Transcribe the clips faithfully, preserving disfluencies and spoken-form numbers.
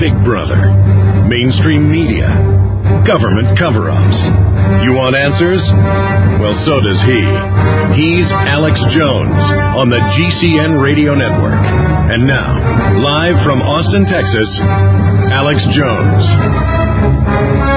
Big Brother, mainstream media, government cover-ups. You want answers? Well, so does he. He's Alex Jones on the G C N Radio Network. And now, live from Austin, Texas, Alex Jones.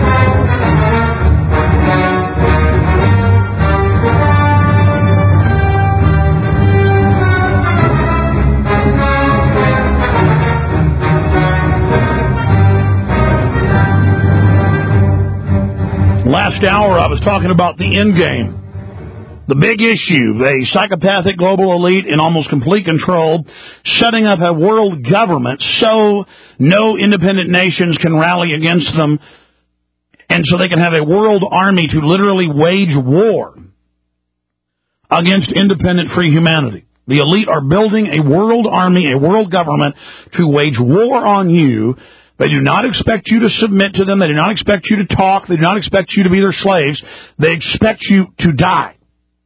Last hour, I was talking about the end game. The big issue, a psychopathic global elite in almost complete control, setting up a world government so no independent nations can rally against them, and so they can have a world army to literally wage war against independent free humanity. The elite are building a world army, a world government to wage war on you. They do not expect you to submit to them. They do not expect you to talk. They do not expect you to be their slaves. They expect you to die.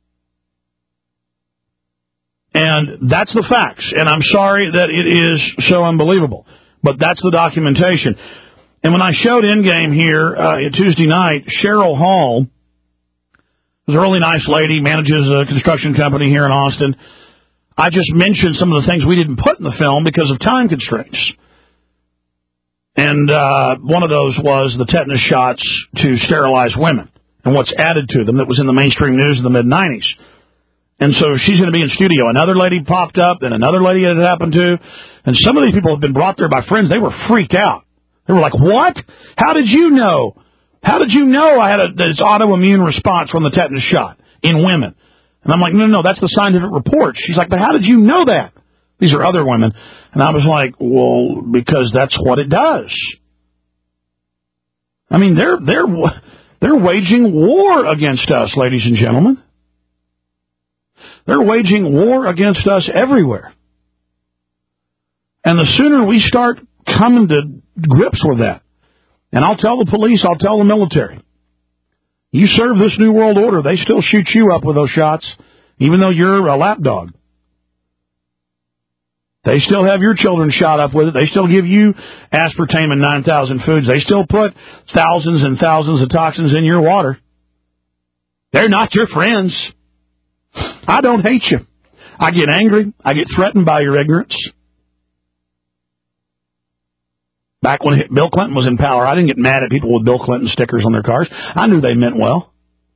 And that's the facts. And I'm sorry that it is so unbelievable. But that's the documentation. And when I showed Endgame here uh, Tuesday night, Cheryl Hall is a really nice lady, manages a construction company here in Austin. I just mentioned some of the things we didn't put in the film because of time constraints. And uh, one of those was the tetanus shots to sterilize women and what's added to them that was in the mainstream news in the mid nineties. And so she's going to be in studio. Another lady popped up, then another lady it happened to. And some of these people have been brought there by friends. They were freaked out. They were like, what? How did you know? How did you know I had a, this autoimmune response from the tetanus shot in women? And I'm like, no, no, no, that's the scientific report. She's like, but how did you know that? These are other women. And I was like, well, because that's what it does. I mean, they're they're they're waging war against us, ladies and gentlemen. They're waging war against us everywhere. And the sooner we start coming to grips with that, and I'll tell the police, I'll tell the military, you serve this new world order, they still shoot you up with those shots, even though you're a lapdog. They still have your children shot up with it. They still give you aspartame and nine thousand foods. They still put thousands and thousands of toxins in your water. They're not your friends. I don't hate you. I get angry. I get threatened by your ignorance. Back when Bill Clinton was in power, I didn't get mad at people with Bill Clinton stickers on their cars. I knew they meant well.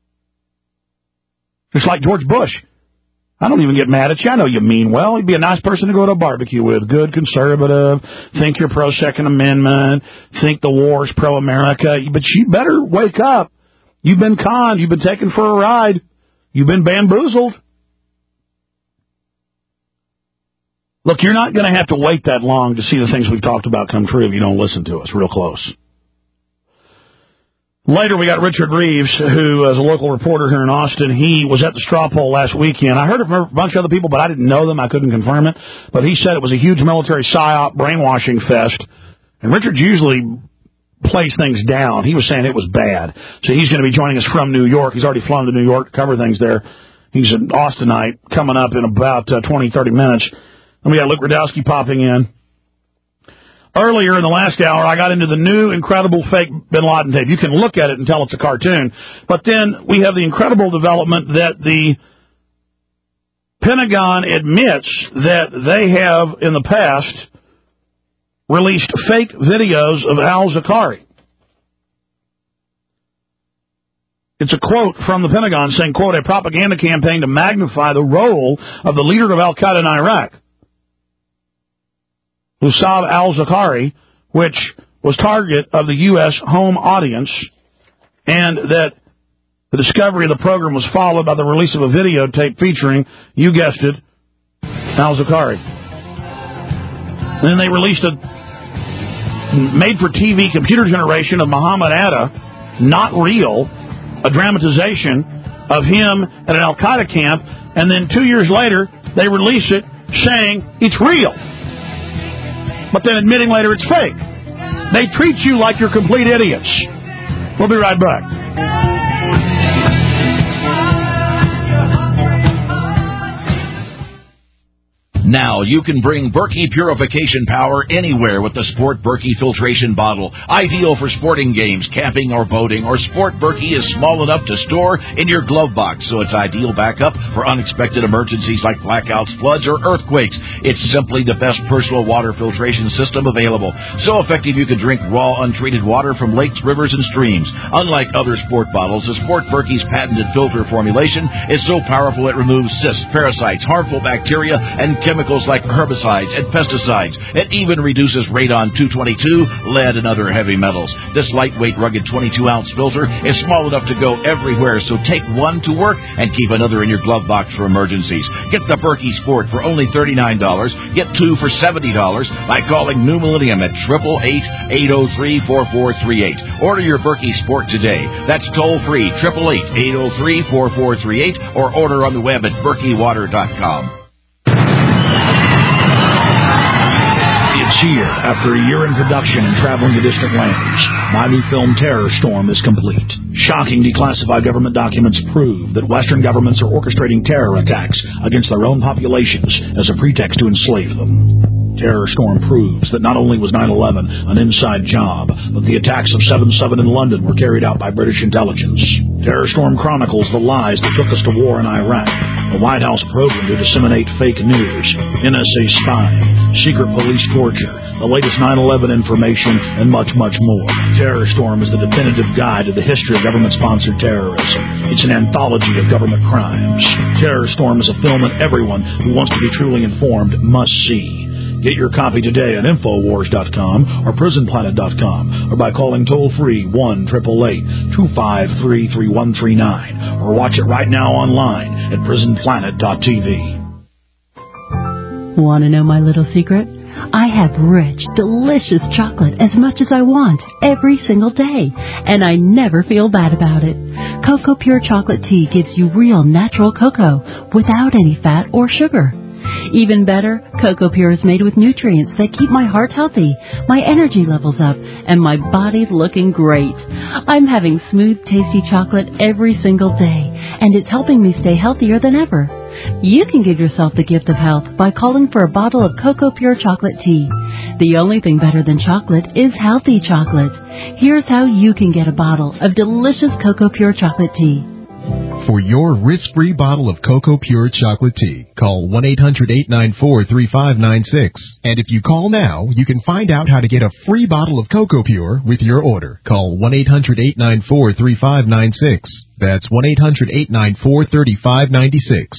Just like George Bush. I don't even get mad at you. I know you mean well. You'd be a nice person to go to a barbecue with. Good conservative. Think you're pro-Second Amendment. Think the war's pro-America. But you better wake up. You've been conned. You've been taken for a ride. You've been bamboozled. Look, you're not going to have to wait that long to see the things we've talked about come true if you don't listen to us real close. Later, we got Richard Reeves, who is a local reporter here in Austin. He was at the straw poll last weekend. I heard it from a bunch of other people, but I didn't know them. I couldn't confirm it. But he said it was a huge military psyop brainwashing fest. And Richard usually plays things down. He was saying it was bad. So he's going to be joining us from New York. He's already flown to New York to cover things there. He's an Austinite coming up in about uh, twenty, thirty minutes. And we got Luke Rudowski popping in. Earlier in the last hour, I got into the new incredible fake Bin Laden tape. You can look at it and tell it's a cartoon. But then we have the incredible development that the Pentagon admits that they have, in the past, released fake videos of al-Zakari. It's a quote from the Pentagon saying, quote, a propaganda campaign to magnify the role of the leader of al-Qaeda in Iraq, Hussab al-Zakari, which was target of the U S home audience, and that the discovery of the program was followed by the release of a videotape featuring, you guessed it, al-Zakari. And then they released a made-for-T V computer generation of Muhammad Atta, not real, a dramatization of him at an al-Qaeda camp, and then two years later, they release it saying it's real, but then admitting later it's fake. They treat you like you're complete idiots. We'll be right back. Now you can bring Berkey purification power anywhere with the Sport Berkey filtration bottle. Ideal for sporting games, camping, or boating. Or Sport Berkey is small enough to store in your glove box, so it's ideal backup for unexpected emergencies like blackouts, floods, or earthquakes. It's simply the best personal water filtration system available. So effective you can drink raw, untreated water from lakes, rivers, and streams. Unlike other sport bottles, the Sport Berkey's patented filter formulation is so powerful it removes cysts, parasites, harmful bacteria, and chemicals like herbicides and pesticides. It even reduces radon two twenty-two, lead, and other heavy metals. This lightweight, rugged twenty-two ounce filter is small enough to go everywhere, so take one to work and keep another in your glove box for emergencies. Get the Berkey Sport for only thirty-nine dollars. Get two for seventy dollars by calling New Millennium at eight eight eight, eight oh three, four four three eight. Order your Berkey Sport today. That's toll-free, eight eight eight, eight oh three, four four three eight, or order on the web at berkey water dot com. It's here. After a year in production and traveling to distant lands, my new film Terror Storm is complete. Shocking declassified government documents prove that Western governments are orchestrating terror attacks against their own populations as a pretext to enslave them. Terror Storm proves that not only was nine eleven an inside job, but the attacks of seven seven in London were carried out by British intelligence. Terror Storm chronicles the lies that took us to war in Iraq, the White House program to disseminate fake news, N S A spying, secret police torture, the latest nine eleven information, and much, much more. Terror Storm is the definitive guide to the history of government-sponsored terrorism. It's an anthology of government crimes. Terror Storm is a film that everyone who wants to be truly informed must see. Get your copy today at infowars dot com or prison planet dot com or by calling toll-free one eight eight eight, two five three, three one three nine or watch it right now online at prison planet dot t v. Want to know my little secret? I have rich, delicious chocolate as much as I want every single day, and I never feel bad about it. Cocoa Pure Chocolate Tea gives you real natural cocoa without any fat or sugar. Even better, Cocoa Pure is made with nutrients that keep my heart healthy, my energy levels up, and my body looking great. I'm having smooth, tasty chocolate every single day, and it's helping me stay healthier than ever. You can give yourself the gift of health by calling for a bottle of Cocoa Pure Chocolate Tea. The only thing better than chocolate is healthy chocolate. Here's how you can get a bottle of delicious Cocoa Pure Chocolate Tea. For your risk-free bottle of Cocoa Pure Chocolate Tea, call one eight hundred, eight nine four, three five nine six. And if you call now, you can find out how to get a free bottle of Cocoa Pure with your order. Call one eight hundred, eight nine four, three five nine six. That's one eight hundred, eight nine four, three five nine six.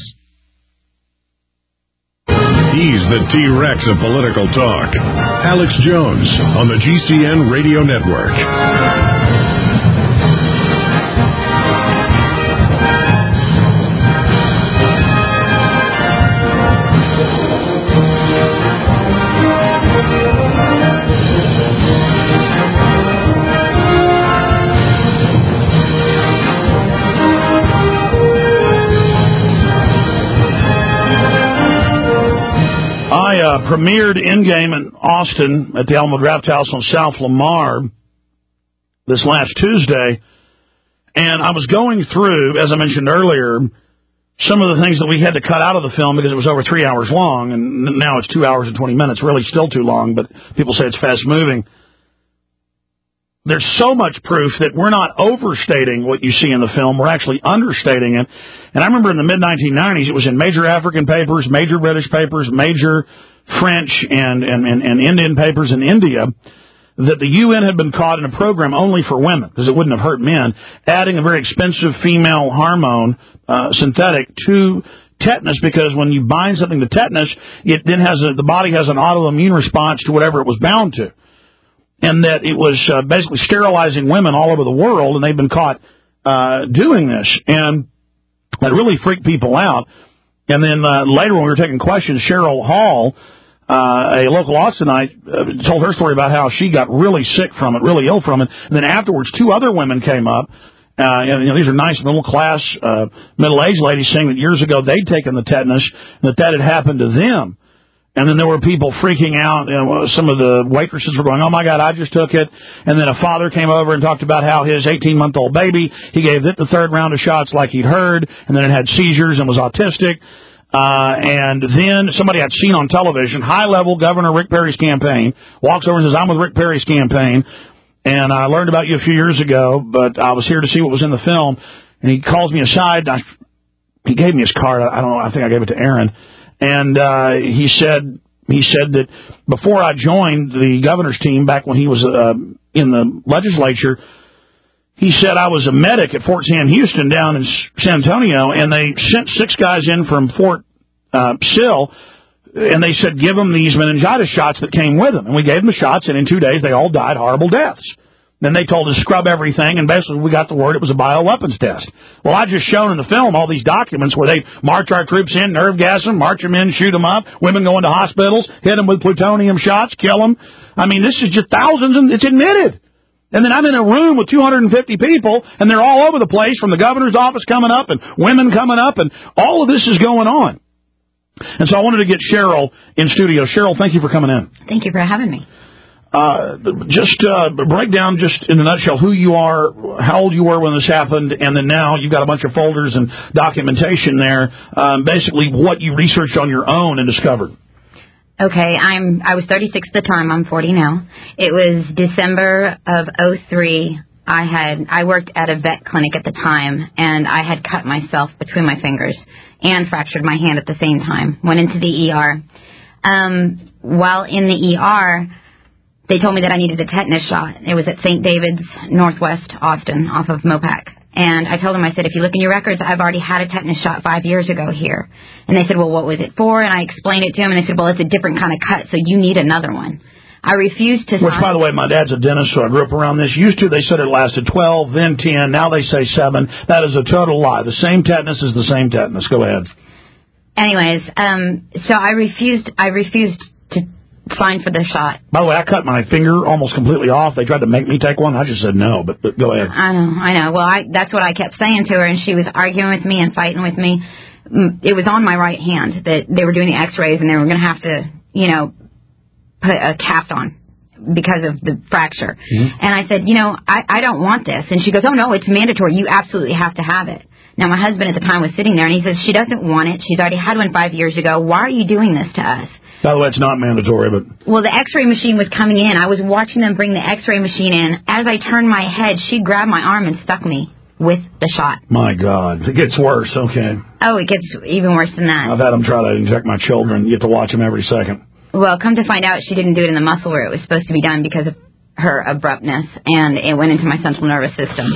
He's the T-Rex of political talk. Alex Jones on the G C N Radio Network. I uh, premiered Endgame in Austin at the Alamo Draft House on South Lamar this last Tuesday, and I was going through, as I mentioned earlier, some of the things that we had to cut out of the film because it was over three hours long, and now it's two hours and twenty minutes, really still too long, but people say it's fast-moving. There's so much proof that we're not overstating what you see in the film. We're actually understating it. And I remember in the mid nineteen nineties, it was in major African papers, major British papers, major French and, and, and, and Indian papers in India that the U N had been caught in a program only for women, because it wouldn't have hurt men, adding a very expensive female hormone, uh, synthetic, to tetanus, because when you bind something to tetanus, it then has a, the body has an autoimmune response to whatever it was bound to. And that it was uh, basically sterilizing women all over the world, and they've been caught uh, doing this. And that really freaked people out. And then uh, later when we were taking questions, Cheryl Hall, uh, a local Austinite, uh, told her story about how she got really sick from it, really ill from it. And then afterwards, two other women came up. Uh, and, you know, these are nice middle-class, uh, middle-aged ladies saying that years ago they'd taken the tetanus, and that that had happened to them. And then there were people freaking out. You know, some of the waitresses were going, oh, my God, I just took it. And then a father came over and talked about how his eighteen-month-old baby, he gave it the third round of shots like he'd heard, and then it had seizures and was autistic. Uh, and then somebody I'd seen on television, high-level Governor Rick Perry's campaign, walks over and says, I'm with Rick Perry's campaign, and I learned about you a few years ago, but I was here to see what was in the film. And he calls me aside. I, he gave me his card. I don't know. I think I gave it to Aaron. And uh, he said he said that before I joined the governor's team back when he was uh, in the legislature, he said I was a medic at Fort Sam Houston down in San Antonio, and they sent six guys in from Fort uh, Sill, and they said, give them these meningitis shots that came with them. And we gave them the shots, and in two days they all died horrible deaths. Then they told us to scrub everything, and basically we got the word it was a bioweapons test. Well, I just shown in the film all these documents where they march our troops in, nerve gas them, march them in, shoot them up, women go into hospitals, hit them with plutonium shots, kill them. I mean, this is just thousands, and it's admitted. And then I'm in a room with two hundred fifty people, and they're all over the place, from the governor's office coming up, and women coming up, and all of this is going on. And so I wanted to get Cheryl in studio. Cheryl, thank you for coming in. Thank you for having me. Uh, just uh, break down, just in a nutshell, who you are, how old you were when this happened, and then now you've got a bunch of folders and documentation there, um, basically what you researched on your own and discovered. Okay, I'm. I was thirty-six at the time. I'm forty now. It was December of oh three. I had I worked at a vet clinic at the time, and I had cut myself between my fingers and fractured my hand at the same time. Went into the E R. Um, while in the E R, they told me that I needed a tetanus shot. It was at Saint David's, Northwest Austin, off of Mopac. And I told them, I said, if you look in your records, I've already had a tetanus shot five years ago here. And they said, well, what was it for? And I explained it to them, and they said, well, it's a different kind of cut, so you need another one. I refused to Which, sign. by the way, my dad's a dentist, so I grew up around this. Used to, they said it lasted twelve, then ten, now they say seven. That is a total lie. The same tetanus is the same tetanus. Go ahead. Anyways, um, so I refused, I refused to sign for the shot. By the way, I cut my finger almost completely off. They tried to make me take one. I just said no, but, but go ahead. I know, I know. Well, I, that's what I kept saying to her, and she was arguing with me and fighting with me. It was on my right hand that they were doing the x-rays, and they were going to have to, you know, put a cast on because of the fracture. Mm-hmm. And I said, you know, I, I don't want this. And she goes, oh, no, it's mandatory. You absolutely have to have it. Now, my husband at the time was sitting there, and he says, she doesn't want it. She's already had one five years ago. Why are you doing this to us? By the way, it's not mandatory, but... Well, the x-ray machine was coming in. I was watching them bring the x-ray machine in. As I turned my head, she grabbed my arm and stuck me with the shot. My God. It gets worse. Okay. Oh, it gets even worse than that. I've had them try to inject my children. You have to watch them every second. Well, come to find out, she didn't do it in the muscle where it was supposed to be done because of her abruptness, and it went into my central nervous system.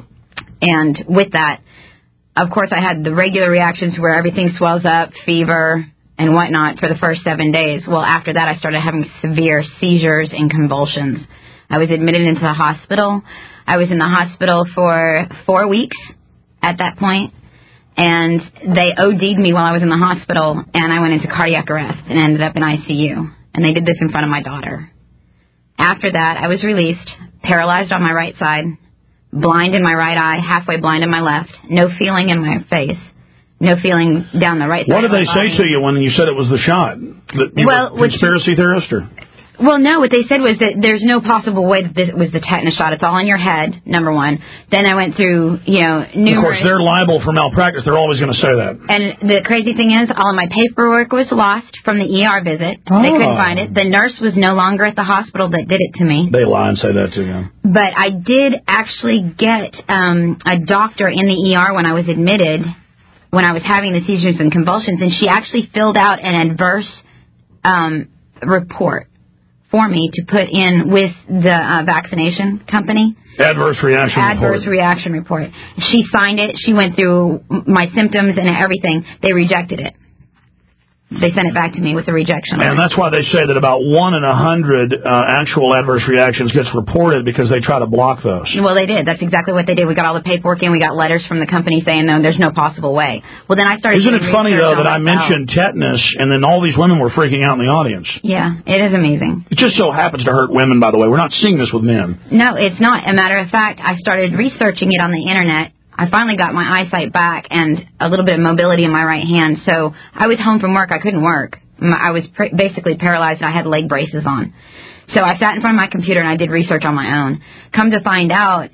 And with that, of course, I had the regular reactions where everything swells up, fever, and whatnot for the first seven days. Well, after that, I started having severe seizures and convulsions. I was admitted into the hospital. I was in the hospital for four weeks at that point. And they O D'd me while I was in the hospital, and I went into cardiac arrest and ended up in I C U. And they did this in front of my daughter. After that, I was released, paralyzed on my right side, blind in my right eye, halfway blind in my left, no feeling in my face, no feeling down the right side. What did they say to you when you said it was the shot? That you well, were a conspiracy theorist? Or? Well, no, what they said was that there's no possible way that this was the tetanus shot. It's all in your head, number one. Then I went through, you know, numerous... Of course, they're liable for malpractice. They're always going to say that. And the crazy thing is, all of my paperwork was lost from the E R visit. Oh. They couldn't find it. The nurse was no longer at the hospital that did it to me. They lie and say that to you. But I did actually get um, a doctor in the E R when I was admitted, when I was having the seizures and convulsions, and she actually filled out an adverse um, report for me to put in with the uh, vaccination company. Adverse reaction Adverse report. Adverse reaction report. She signed it. She went through my symptoms and everything. They rejected it. They sent it back to me with a rejection. And that's why they say that about one in a hundred uh, actual adverse reactions gets reported because they try to block those. Well, they did. That's exactly what they did. We got all the paperwork in. We got letters from the company saying, no, there's no possible way. Well, then I started... Isn't it funny, though, that I mentioned tetanus and then all these women were freaking out in the audience? Yeah, it is amazing. It just so happens to hurt women, by the way. We're not seeing this with men. No, it's not. As a matter of fact, I started researching it on the Internet. I finally got my eyesight back and a little bit of mobility in my right hand. So I was home from work. I couldn't work. I was pr- basically paralyzed, and I had leg braces on. So I sat in front of my computer, and I did research on my own. Come to find out,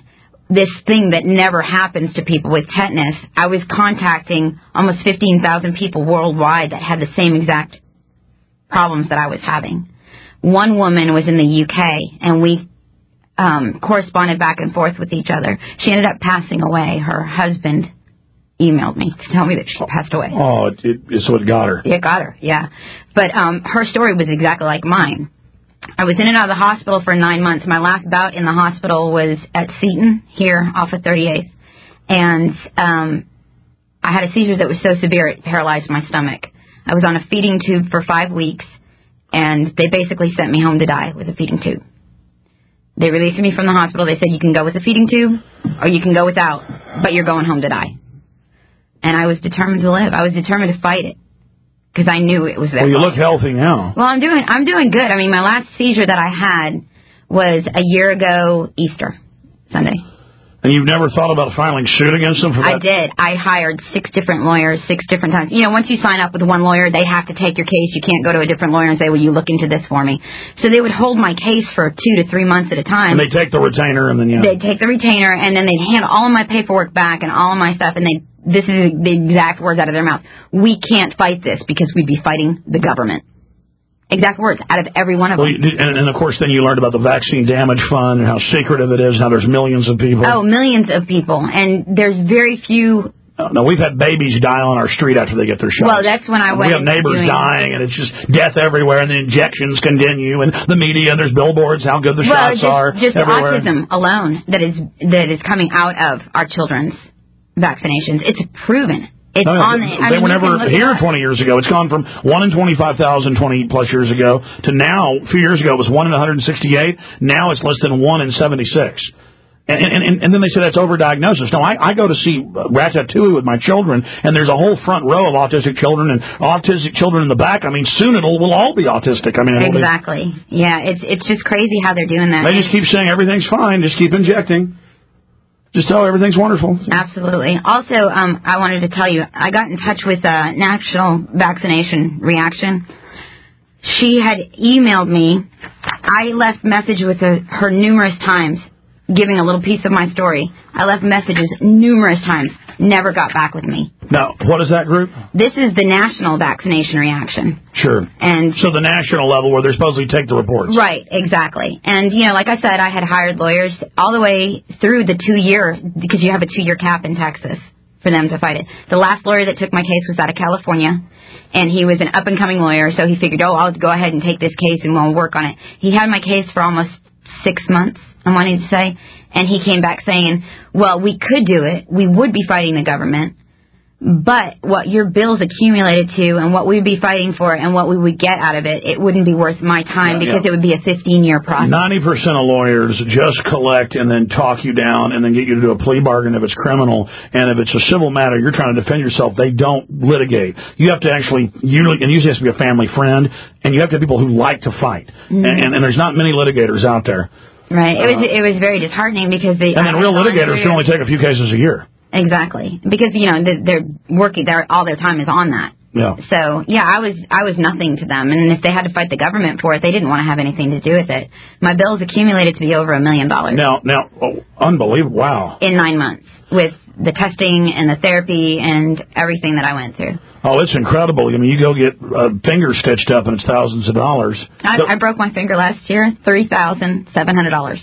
this thing that never happens to people with tetanus, I was contacting almost fifteen thousand people worldwide that had the same exact problems that I was having. One woman was in the U K, and we um, corresponded back and forth with each other. She ended up passing away. Her husband emailed me to tell me that she passed away. Oh, it, it, so it got her. It got her, yeah. But um, her story was exactly like mine. I was in and out of the hospital for nine months. My last bout in the hospital was at Seton, here off of thirty-eighth. And um, I had a seizure that was so severe it paralyzed my stomach. I was on a feeding tube for five weeks, and they basically sent me home to die with a feeding tube. They released me from the hospital. They said, you can go with a feeding tube, or you can go without, but you're going home to die. And I was determined to live. I was determined to fight it. Because I knew it was there. Well, you look healthy now. Well, I'm doing I'm doing good. I mean, my last seizure that I had was a year ago Easter Sunday. And you've never thought about filing suit against them for that? I did. I hired six different lawyers, six different times. You know, once you sign up with one lawyer, they have to take your case. You can't go to a different lawyer and say, well, you look into this for me. So they would hold my case for two to three months at a time. And they take the retainer and then, yeah. They'd take the retainer, and then they'd hand all of my paperwork back and all of my stuff, and they this is the exact words out of their mouth. We can't fight this because we'd be fighting the government. Exact words out of every one of them. Well, and, and, of course, then you learned about the Vaccine Damage Fund and how secretive it is, how there's millions of people. Oh, millions of people. And there's very few... Uh, no, we've had babies die on our street after they get their shots. Well, that's when I went... We have neighbors doing... dying, and it's just death everywhere, and the injections continue, and the media, and there's billboards, how good the well, shots just, are just everywhere. autism alone that is that is coming out of our children's vaccinations. It's proven. It's no, on the, I they mean, were never here twenty years ago. It's gone from one in twenty-five thousand twenty plus years ago to now, a few years ago, it was one in one hundred sixty-eight. Now it's less than one in seventy-six. And, and, and then they say that's overdiagnosis. No, I, I go to see Ratatouille with my children, and there's a whole front row of autistic children and autistic children in the back. I mean, soon it'll we'll all be autistic. I mean, exactly. Be, yeah, it's it's just crazy how they're doing that. They just keep saying everything's fine. Just keep injecting. Just tell everything's wonderful. Absolutely. Also, um, I wanted to tell you, I got in touch with uh, National Vaccination Reaction. She had emailed me. I left message with her, her numerous times, giving a little piece of my story. I left messages numerous times. Never got back with me. Now, what is that group? This is the National Vaccination Reaction. Sure. And so the national level where they're supposed to take the reports. Right, exactly. And, you know, like I said, I had hired lawyers all the way through the two-year, because you have a two-year cap in Texas for them to fight it. The last lawyer that took my case was out of California, and he was an up-and-coming lawyer, so he figured, oh, I'll go ahead and take this case and we'll work on it. He had my case for almost six months, I'm wanting to say, and he came back saying, well, we could do it. We would be fighting the government. But what your bills accumulated to and what we'd be fighting for and what we would get out of it, it wouldn't be worth my time yeah, because yeah. it would be a fifteen-year process. ninety percent of lawyers just collect and then talk you down and then get you to do a plea bargain if it's criminal. And if it's a civil matter, you're trying to defend yourself, they don't litigate. You have to actually, usually, and usually has to be a family friend, and you have to have people who like to fight. Mm-hmm. And, and there's not many litigators out there. Right. It was it was very disheartening because they... And then real litigators can only take a few cases a year. Exactly, because you know they're working. They're all their time is on that. Yeah. So yeah, I was I was nothing to them, and if they had to fight the government for it, they didn't want to have anything to do with it. My bills accumulated to be over a million dollars. Now, now, oh, unbelievable! Wow. In nine months, with the testing and the therapy and everything that I went through. Oh, it's incredible. I mean, you go get a finger stitched up, and it's thousands of dollars. I, so, I broke my finger last year, three thousand seven hundred dollars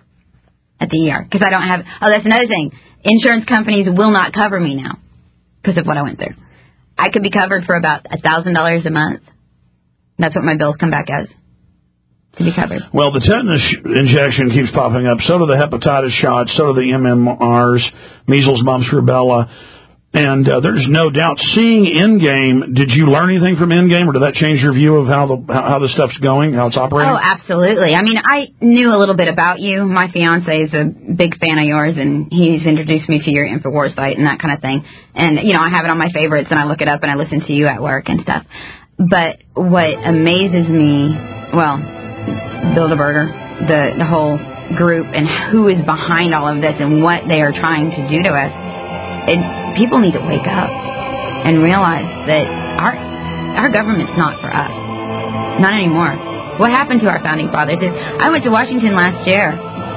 at the E R because I don't have. Oh, that's another thing. Insurance companies will not cover me now because of what I went through. I could be covered for about one thousand dollars a month. That's what my bills come back as, to be covered. Well, the tetanus injection keeps popping up. So do the hepatitis shots. So do the M M Rs, measles, mumps, rubella. And uh, there's no doubt, seeing Endgame, did you learn anything from Endgame, or did that change your view of how the how, how the stuff's going, how it's operating? Oh, absolutely. I mean, I knew a little bit about you. My fiance is a big fan of yours, and he's introduced me to your InfoWars site and that kind of thing. And, you know, I have it on my favorites, and I look it up, and I listen to you at work and stuff. But what amazes me, well, Bilderberger, the, the whole group, and who is behind all of this and what they are trying to do to us, it, people need to wake up and realize that our our government's not for us. Not anymore. What happened to our founding fathers is, I went to Washington last year,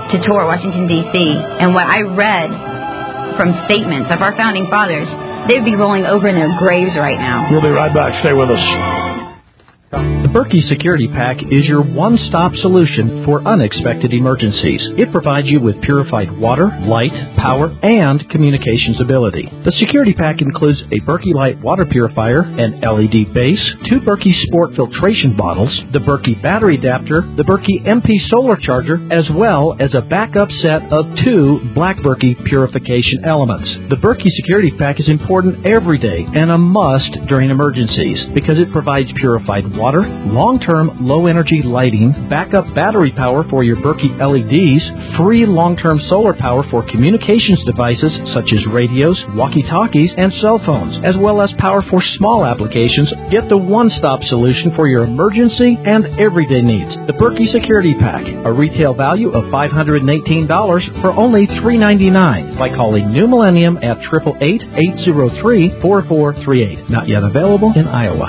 to tour Washington, D C, and what I read from statements of our founding fathers, they would be rolling over in their graves right now. We'll be right back. Stay with us. The Berkey Security Pack is your one-stop solution for unexpected emergencies. It provides you with purified water, light, power, and communications ability. The Security Pack includes a Berkey Light water purifier, an L E D base, two Berkey Sport filtration bottles, the Berkey battery adapter, the Berkey M P solar charger, as well as a backup set of two Black Berkey purification elements. The Berkey Security Pack is important every day and a must during emergencies because it provides purified water, Water, long-term low-energy lighting, backup battery power for your Berkey L E Ds, free long-term solar power for communications devices such as radios, walkie-talkies, and cell phones, as well as power for small applications. Get the one-stop solution for your emergency and everyday needs. The Berkey Security Pack, a retail value of five hundred eighteen dollars for only three hundred ninety-nine dollars by calling New Millennium at eight eight eight, eight zero three, four four three eight. Not yet available in Iowa.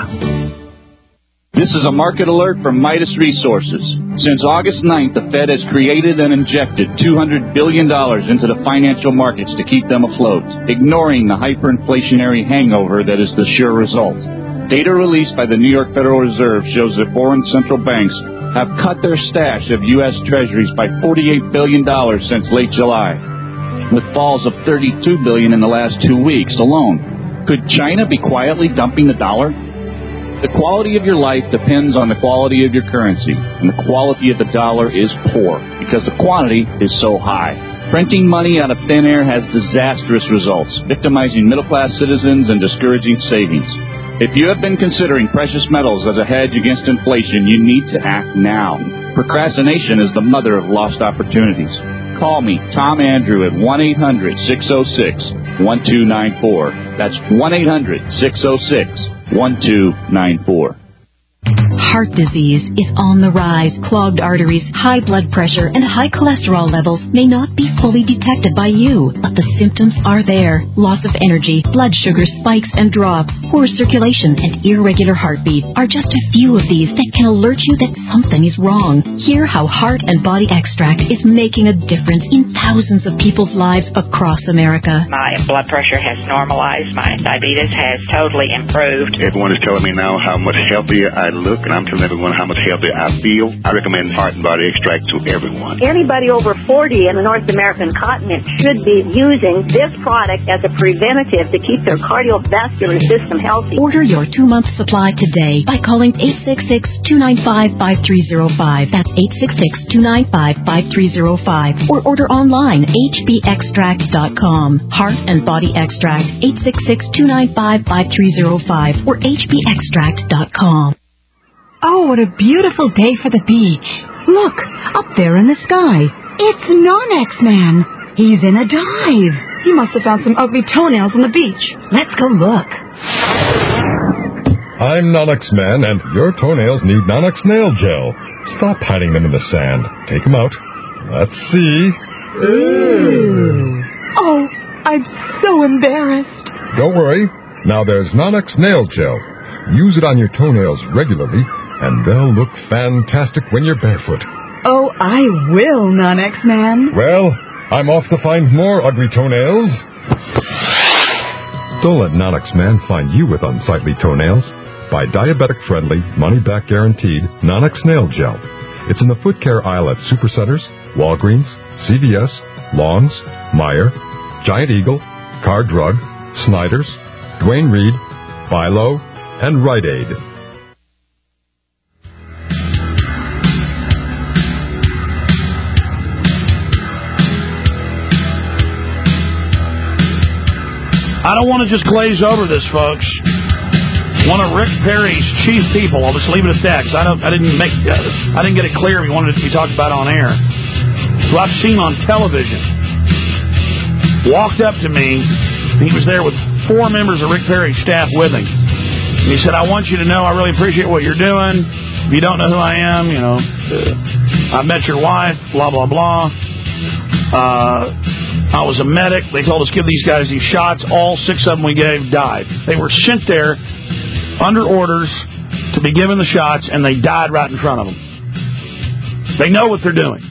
This is a market alert from Midas Resources. Since August ninth, the Fed has created and injected two hundred billion dollars into the financial markets to keep them afloat, ignoring the hyperinflationary hangover that is the sure result. Data released by the New York Federal Reserve shows that foreign central banks have cut their stash of U S Treasuries by forty-eight billion dollars since late July, with falls of thirty-two billion dollars in the last two weeks alone. Could China be quietly dumping the dollar? The quality of your life depends on the quality of your currency, and the quality of the dollar is poor because the quantity is so high. Printing money out of thin air has disastrous results, victimizing middle-class citizens and discouraging savings. If you have been considering precious metals as a hedge against inflation, you need to act now. Procrastination is the mother of lost opportunities. Call me, Tom Andrew, at one eight hundred, six oh six, one two nine four. That's one eight hundred, six oh six, one two nine four. Heart disease is on the rise. Clogged arteries, high blood pressure, and high cholesterol levels may not be fully detected by you, but the symptoms are there. Loss of energy, blood sugar spikes and drops, poor circulation, and irregular heartbeat are just a few of these that can alert you that something is wrong. Hear how Heart and Body Extract is making a difference in thousands of people's lives across America. My blood pressure has normalized. My diabetes has totally improved. Everyone is telling me now how much healthier I look, and I'm telling everyone how much healthier I feel. I recommend Heart and Body Extract to everyone. Anybody over forty in the North American continent should be using this product as a preventative to keep their cardiovascular system healthy. Order your two-month supply today by calling eight six six, two nine five, five three zero five. That's eight six six, two nine five, five three zero five. Or order online, h b extract dot com. Heart and Body Extract, eight six six, two nine five, five three zero five or h b extract dot com. Oh, what a beautiful day for the beach. Look, up there in the sky. It's Non-X Man. He's in a dive. He must have found some ugly toenails on the beach. Let's go look. I'm Non-X Man, and your toenails need Non-X Nail Gel. Stop hiding them in the sand. Take them out. Let's see. Ooh. Oh, I'm so embarrassed. Don't worry. Now there's Non-X Nail Gel. Use it on your toenails regularly, and they'll look fantastic when you're barefoot. Oh, I will, Non-X Man. Well, I'm off to find more ugly toenails. Don't let Non-X Man find you with unsightly toenails. Buy diabetic-friendly, money-back guaranteed Non-X Nail Gel. It's in the foot care aisle at Supercenters, Walgreens, C V S, Long's, Meijer, Giant Eagle, Car Drug, Snyder's, Duane Reade, Philo, and Rite Aid. I don't want to just glaze over this, folks. One of Rick Perry's chief people. I'll just leave it at that because I don't. I didn't make. Uh, I didn't get it clear. We wanted it to be talked about on air. Who I've seen on television walked up to me. He was there with four members of Rick Perry's staff with him. And he said, "I want you to know I really appreciate what you're doing. If you don't know who I am, you know, uh, I met your wife. Blah blah blah. Uh, I was a medic. They told us give these guys these shots. All six of them we gave died. They were sent there under orders to be given the shots, and they died right in front of them. They know what they're doing.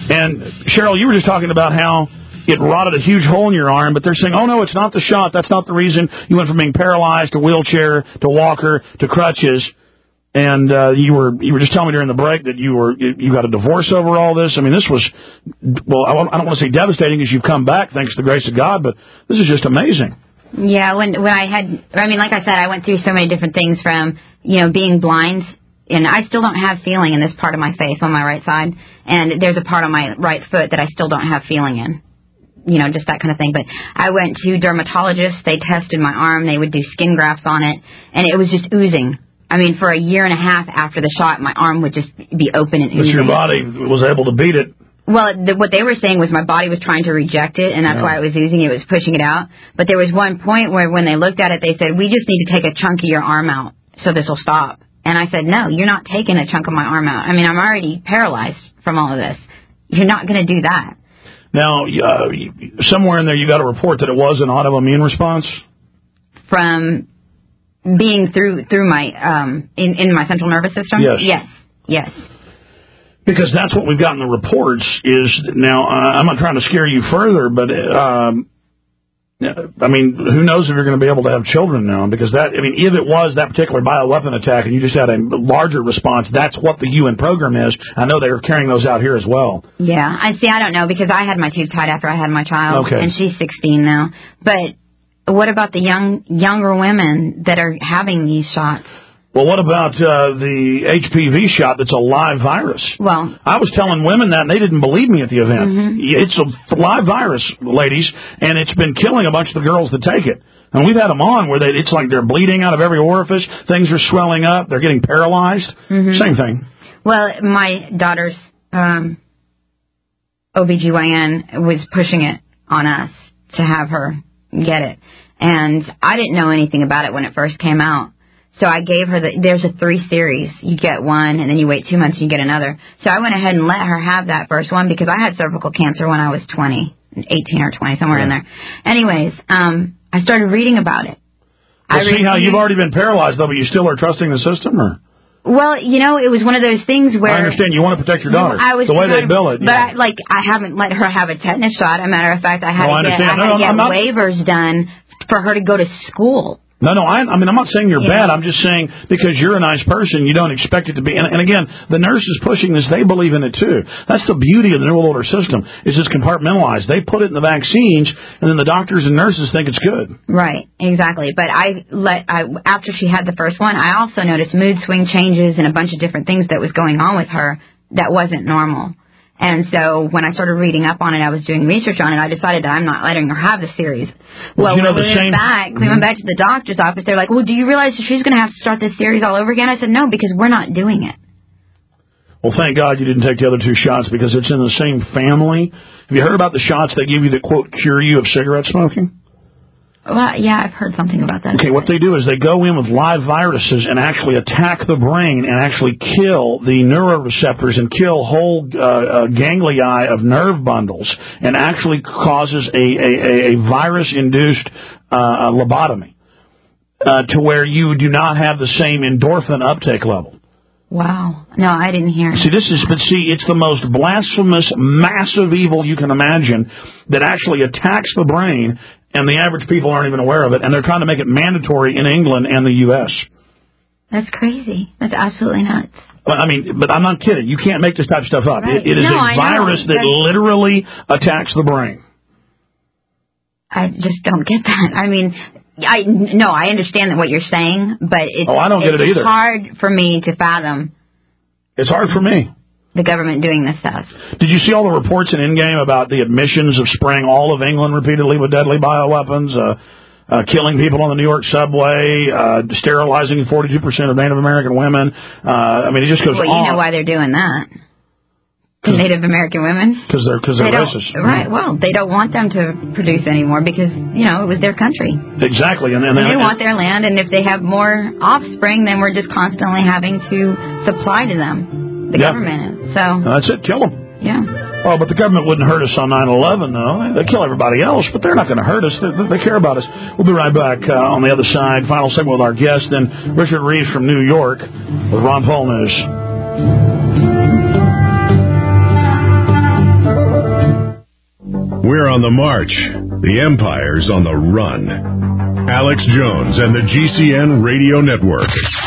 And, Cheryl, you were just talking about how it rotted a huge hole in your arm, but they're saying, oh, no, it's not the shot. That's not the reason you went from being paralyzed to wheelchair to walker to crutches. And uh, you were you were just telling me during the break that you were you, you got a divorce over all this. I mean, this was, well, I don't want to say devastating as you've come back, thanks to the grace of God, but this is just amazing. Yeah, when when I had, I mean, like I said, I went through so many different things from, you know, being blind, and I still don't have feeling in this part of my face on my right side, and there's a part on my right foot that I still don't have feeling in. You know, just that kind of thing. But I went to dermatologists. They tested my arm. They would do skin grafts on it, and it was just oozing. I mean, for a year and a half after the shot, my arm would just be open and oozing. But your body was able to beat it. Well, the, what they were saying was my body was trying to reject it, and that's yeah. why it was oozing. It was pushing it out. But there was one point where when they looked at it, they said, we just need to take a chunk of your arm out so this will stop. And I said, no, you're not taking a chunk of my arm out. I mean, I'm already paralyzed from all of this. You're not going to do that. Now, uh, somewhere in there you got a report that it was an autoimmune response? From being through through my, um, in, in my central nervous system? Yes. Yes, yes. Because that's what we've got in the reports is, now, uh, I'm not trying to scare you further, but, um, I mean, who knows if you're going to be able to have children now? Because that, I mean, if it was that particular bioweapon attack and you just had a larger response, that's what the U N program is. I know they were carrying those out here as well. Yeah, I see. I don't know because I had my tube tied after I had my child, okay. and she's sixteen now. But what about the young younger women that are having these shots? Well, what about uh, the H P V shot that's a live virus? Well, I was telling women that, and they didn't believe me at the event. Mm-hmm. It's a live virus, ladies, and it's been killing a bunch of the girls that take it. And we've had them on where they, it's like they're bleeding out of every orifice, things are swelling up, they're getting paralyzed. Mm-hmm. Same thing. Well, my daughter's um, O B G Y N was pushing it on us to have her get it. And I didn't know anything about it when it first came out. So I gave her the, there's a three series. You get one, and then you wait two months and you get another. So I went ahead and let her have that first one because I had cervical cancer when I was twenty, eighteen or twenty, somewhere yeah. in there. Anyways, um, I started reading about it. Well, I see how you've already been paralyzed, though, but you still are trusting the system, or? Well, you know, it was one of those things where... I understand. You want to protect your daughter. I was the way they bill it. But, yeah. I, like, I haven't let her have a tetanus shot. As a matter of fact, I had no, to I get, I had no, to get not... waivers done for her to go to school. No, no, I, I mean, I'm not saying you're yeah. bad. I'm just saying because you're a nice person, you don't expect it to be. And, and again, the nurses pushing this, they believe in it too. That's the beauty of the New World Order system. It's just compartmentalized. They put it in the vaccines, and then the doctors and nurses think it's good. Right, exactly. But I let I, after she had the first one, I also noticed mood swing changes and a bunch of different things that was going on with her that wasn't normal. And so when I started reading up on it, I was doing research on it, I decided that I'm not letting her have the series. Well, well you know, when we same... went back, we went back to the doctor's office, they're like, well, do you realize she's going to have to start this series all over again? I said, no, because we're not doing it. Well, thank God you didn't take the other two shots because it's in the same family. Have you heard about the shots they give you that, quote, cure you of cigarette smoking? Well, yeah, I've heard something about that. Okay, what they do is they go in with live viruses and actually attack the brain and actually kill the neuroreceptors and kill whole uh, uh, ganglia of nerve bundles and actually causes a, a, a virus-induced uh, lobotomy uh, to where you do not have the same endorphin uptake level. Wow. No, I didn't hear it. See, this is, but see, it's the most blasphemous, massive evil you can imagine that actually attacks the brain, and the average people aren't even aware of it, and they're trying to make it mandatory in England and the U S That's crazy. That's absolutely nuts. Well, I mean, but I'm not kidding. You can't make this type of stuff up. Right. It, it is no, a virus that That's... literally attacks the brain. I just don't get that. I mean, I no, I understand what you're saying, but it's, oh, I don't it's get it either. hard for me to fathom. It's hard for me. The government doing this stuff. Did you see all the reports in Endgame about the admissions of spraying all of England repeatedly with deadly bioweapons, uh, uh, killing people on the New York subway, uh, sterilizing forty-two percent of Native American women? Uh, I mean, it just goes well, on. Well, you know why they're doing that. Native American women? Because they're, cause they're they racist. Right, well, they don't want them to produce anymore because, you know, it was their country. Exactly. And, and, and they and, want their land, and if they have more offspring, then we're just constantly having to supply to them. The yeah. government is. So that's it. Kill them. Yeah. Oh, but the government wouldn't hurt us on nine eleven, though. They kill everybody else, but they're not going to hurt us. They, they care about us. We'll be right back uh, on the other side. Final segment with our guest, then Richard Reeves from New York with Ron Paul News. We're on the march. The empire's on the run. Alex Jones and the G C N Radio Network.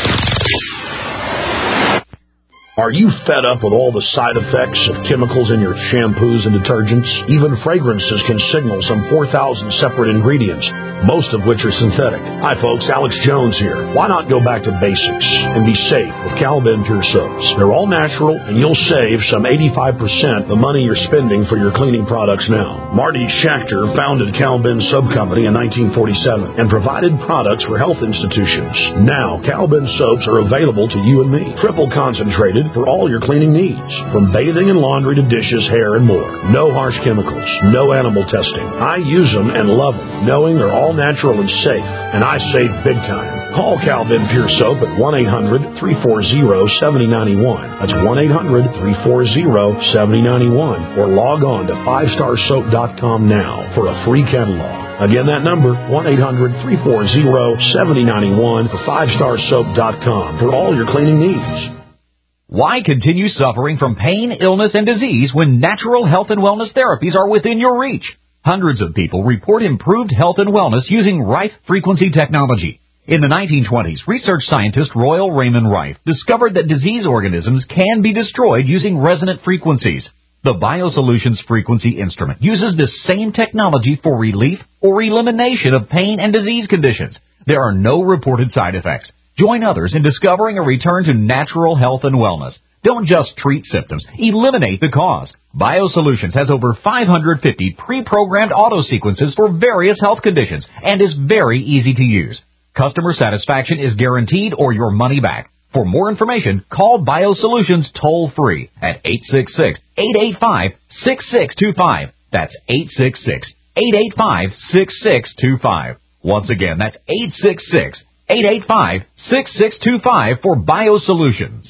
Are you fed up with all the side effects of chemicals in your shampoos and detergents? Even fragrances can signal some four thousand separate ingredients, most of which are synthetic. Hi folks, Alex Jones here. Why not go back to basics and be safe with Cal-Ben Pure Soaps? They're all natural, and you'll save some eighty-five percent the money you're spending for your cleaning products now. Marty Schachter founded Cal-Ben Soap Company in nineteen forty-seven and provided products for health institutions. Now, Cal-Ben soaps are available to you and me. Triple concentrated for all your cleaning needs, from bathing and laundry to dishes, hair, and more. No harsh chemicals, no animal testing. I use them and love them, knowing they're all natural and safe, and I save big time. Call Cal-Ben Pure Soap at one eight hundred, three four zero, seven zero nine one. That's one eight hundred, three four zero, seven zero nine one. Or log on to five star soap dot com now for a free catalog. Again, that number, one eight hundred, three four zero, seven zero nine one or five star soap dot com for all your cleaning needs. Why continue suffering from pain, illness, and disease when natural health and wellness therapies are within your reach? Hundreds of people report improved health and wellness using Rife frequency technology. In the nineteen twenties, research scientist Royal Raymond Rife discovered that disease organisms can be destroyed using resonant frequencies. The BioSolutions frequency instrument uses this same technology for relief or elimination of pain and disease conditions. There are no reported side effects. Join others in discovering a return to natural health and wellness. Don't just treat symptoms, eliminate the cause. BioSolutions has over five hundred fifty pre-programmed auto sequences for various health conditions and is very easy to use. Customer satisfaction is guaranteed or your money back. For more information, call BioSolutions toll-free at eight six six, eight eight five, six six two five. That's eight six six, eight eight five, six six two five. Once again, that's eight six six, eight eight five, six six two five for BioSolutions.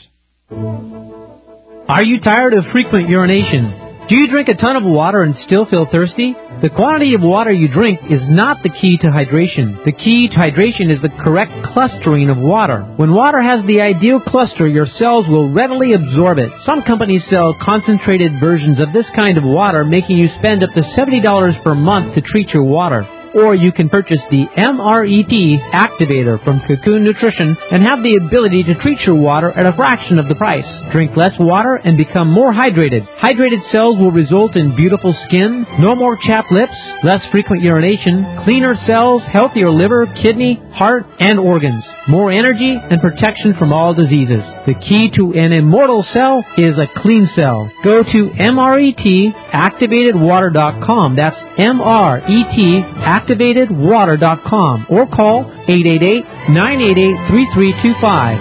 Are you tired of frequent urination? Do you drink a ton of water and still feel thirsty? The quantity of water you drink is not the key to hydration. The key to hydration is the correct clustering of water. When water has the ideal cluster, your cells will readily absorb it. Some companies sell concentrated versions of this kind of water, making you spend up to seventy dollars per month to treat your water. Or you can purchase the M R E T Activator from Cocoon Nutrition and have the ability to treat your water at a fraction of the price. Drink less water and become more hydrated. Hydrated cells will result in beautiful skin, no more chapped lips, less frequent urination, cleaner cells, healthier liver, kidney, heart, and organs, more energy, and protection from all diseases. The key to an immortal cell is a clean cell. Go to M R E T activated water dot com. That's M R E T activated water dot com or call eight eight eight, nine eight eight, three three two five.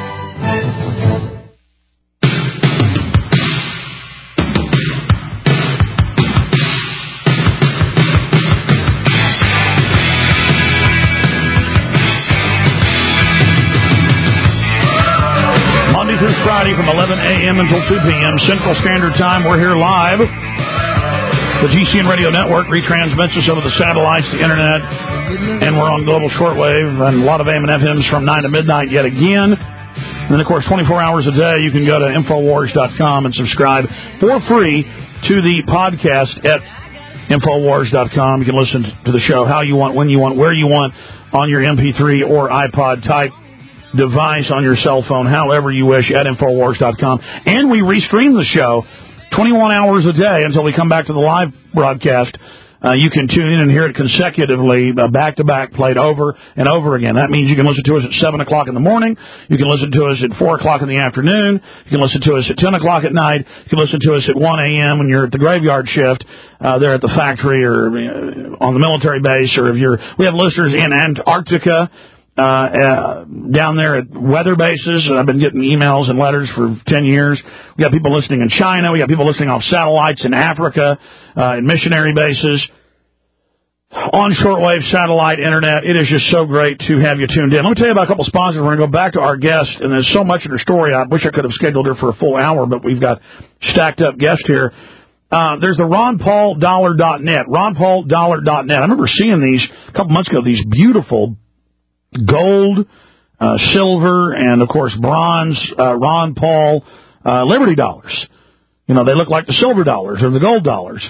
Monday through Friday from eleven a.m. until two p.m. Central Standard Time. We're here live. The G C N Radio Network retransmits us over the satellites, the Internet, and we're on global shortwave and a lot of A M and F Ms from nine to midnight yet again. And then, of course, twenty-four hours a day, you can go to Infowars dot com and subscribe for free to the podcast at Infowars dot com. You can listen to the show how you want, when you want, where you want, on your M P three or iPod type device, on your cell phone, however you wish, at Infowars dot com. And we restream the show twenty-one hours a day until we come back to the live broadcast. Uh, you can tune in and hear it consecutively, uh, back-to-back, played over and over again. That means you can listen to us at seven o'clock in the morning. You can listen to us at four o'clock in the afternoon. You can listen to us at ten o'clock at night. You can listen to us at one a.m. when you're at the graveyard shift uh, there at the factory or uh, on the military base. Or if you're, we have listeners in Antarctica, Uh, uh, down there at weather bases. I've been getting emails and letters for ten years. We got people listening in China. We got people listening off satellites in Africa, uh, in missionary bases, on shortwave satellite internet. It is just so great to have you tuned in. Let me tell you about a couple sponsors. We're going to go back to our guest, and there's so much in her story. I wish I could have scheduled her for a full hour, but we've got stacked up guests here. Uh, there's the Ron Paul Dollar dot net, Ron Paul Dollar dot net. I remember seeing these a couple months ago, these beautiful gold, uh, silver, and, of course, bronze uh, Ron Paul uh, Liberty dollars. You know, they look like the silver dollars or the gold dollars.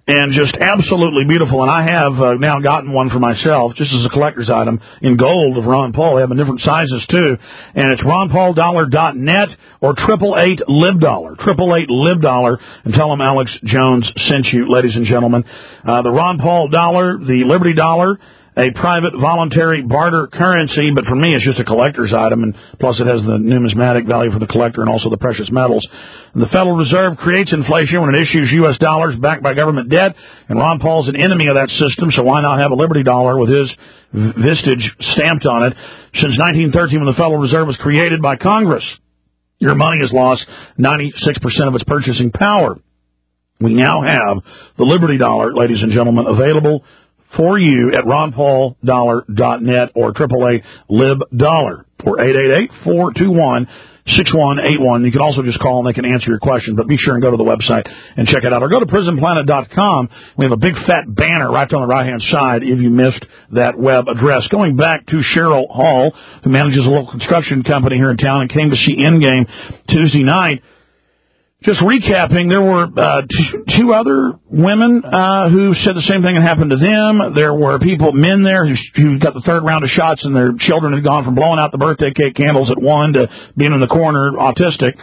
and just absolutely beautiful. And I have uh, now gotten one for myself, just as a collector's item, in gold of Ron Paul. They have in different sizes, too. And it's ron paul dollar dot net or triple eight lib dollar, triple eight lib dollar, and tell them Alex Jones sent you, ladies and gentlemen. Uh, the Ron Paul dollar, the Liberty dollar, a private voluntary barter currency, but for me it's just a collector's item, and plus it has the numismatic value for the collector and also the precious metals. The Federal Reserve creates inflation when it issues U S dollars backed by government debt, and Ron Paul's an enemy of that system, so why not have a Liberty dollar with his vistage stamped on it? Since nineteen thirteen, when the Federal Reserve was created by Congress, your money has lost ninety-six percent of its purchasing power. We now have the Liberty dollar, ladies and gentlemen, available for you at ron paul dollar dot net or triple eight lib dollar or eight eight eight, four two one, six one eight one. You can also just call and they can answer your question, but be sure and go to the website and check it out. Or go to prison planet dot com. We have a big fat banner right on the right-hand side if you missed that web address. Going back to Cheryl Hall, who manages a local construction company here in town and came to see Endgame Tuesday night. Just recapping, there were uh, two, two other women uh, who said the same thing had happened to them. There were people, men there, who, who got the third round of shots, and their children had gone from blowing out the birthday cake candles at one to being in the corner, autistic.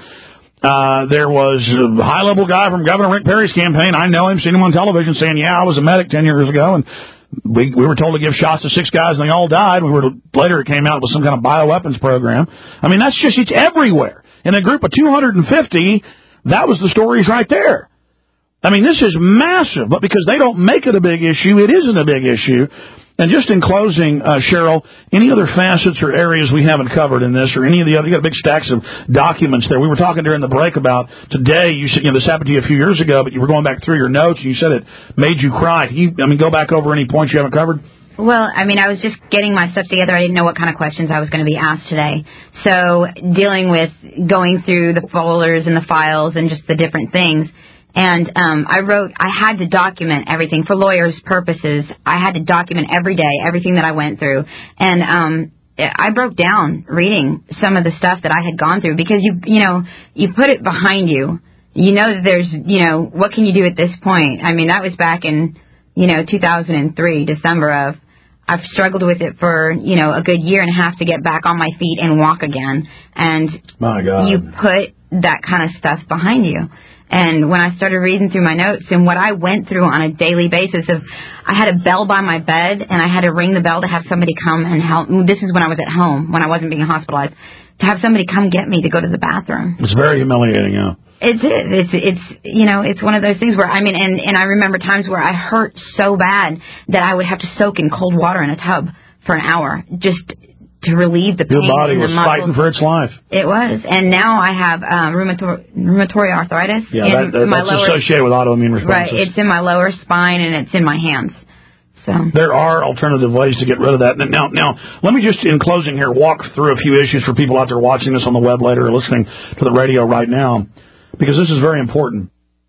Uh, there was a high-level guy from Governor Rick Perry's campaign. I know him, seen him on television, saying, yeah, I was a medic ten years ago, and we, we were told to give shots to six guys, and they all died. We were Later it came out with some kind of bioweapons program. I mean, that's just, it's everywhere. In a group of two hundred fifty... that was the stories right there. I mean, this is massive, but because they don't make it a big issue, it isn't a big issue. And just in closing, uh, Cheryl, any other facets or areas we haven't covered in this, or any of the other, you got big stacks of documents there. We were talking during the break about today, you said, you know, this happened to you a few years ago, but you were going back through your notes, and you said it made you cry. Can you, I mean, go back over any points you haven't covered? Well, I mean, I was just getting my stuff together. I didn't know what kind of questions I was going to be asked today. So dealing with going through the folders and the files and just the different things. And um, I wrote, I had to document everything for lawyers' purposes. I had to document every day, everything that I went through. And um, I broke down reading some of the stuff that I had gone through because, you you know, you put it behind you. You know that there's, you know, what can you do at this point? I mean, that was back in, you know, two thousand three, December of. I've struggled with it for, you know, a good year and a half to get back on my feet and walk again. And my God, you put that kind of stuff behind you. And when I started reading through my notes and what I went through on a daily basis of, I had a bell by my bed and I had to ring the bell to have somebody come and help. This is when I was at home, when I wasn't being hospitalized, to have somebody come get me to go to the bathroom. It's very humiliating, yeah. It is. It's, it's, you know, it's one of those things where, I mean, and, and I remember times where I hurt so bad that I would have to soak in cold water in a tub for an hour just to relieve the pain. Your body in the was muscles. Fighting for its life. It was. And now I have um, rheumatoid, rheumatoid arthritis. Yeah, in that, that, my that's lower, associated with autoimmune responses. Right. It's in my lower spine and it's in my hands. So there are alternative ways to get rid of that. Now, now, let me just, in closing here, walk through a few issues for people out there watching this on the web later or listening to the radio right now, because this is very important.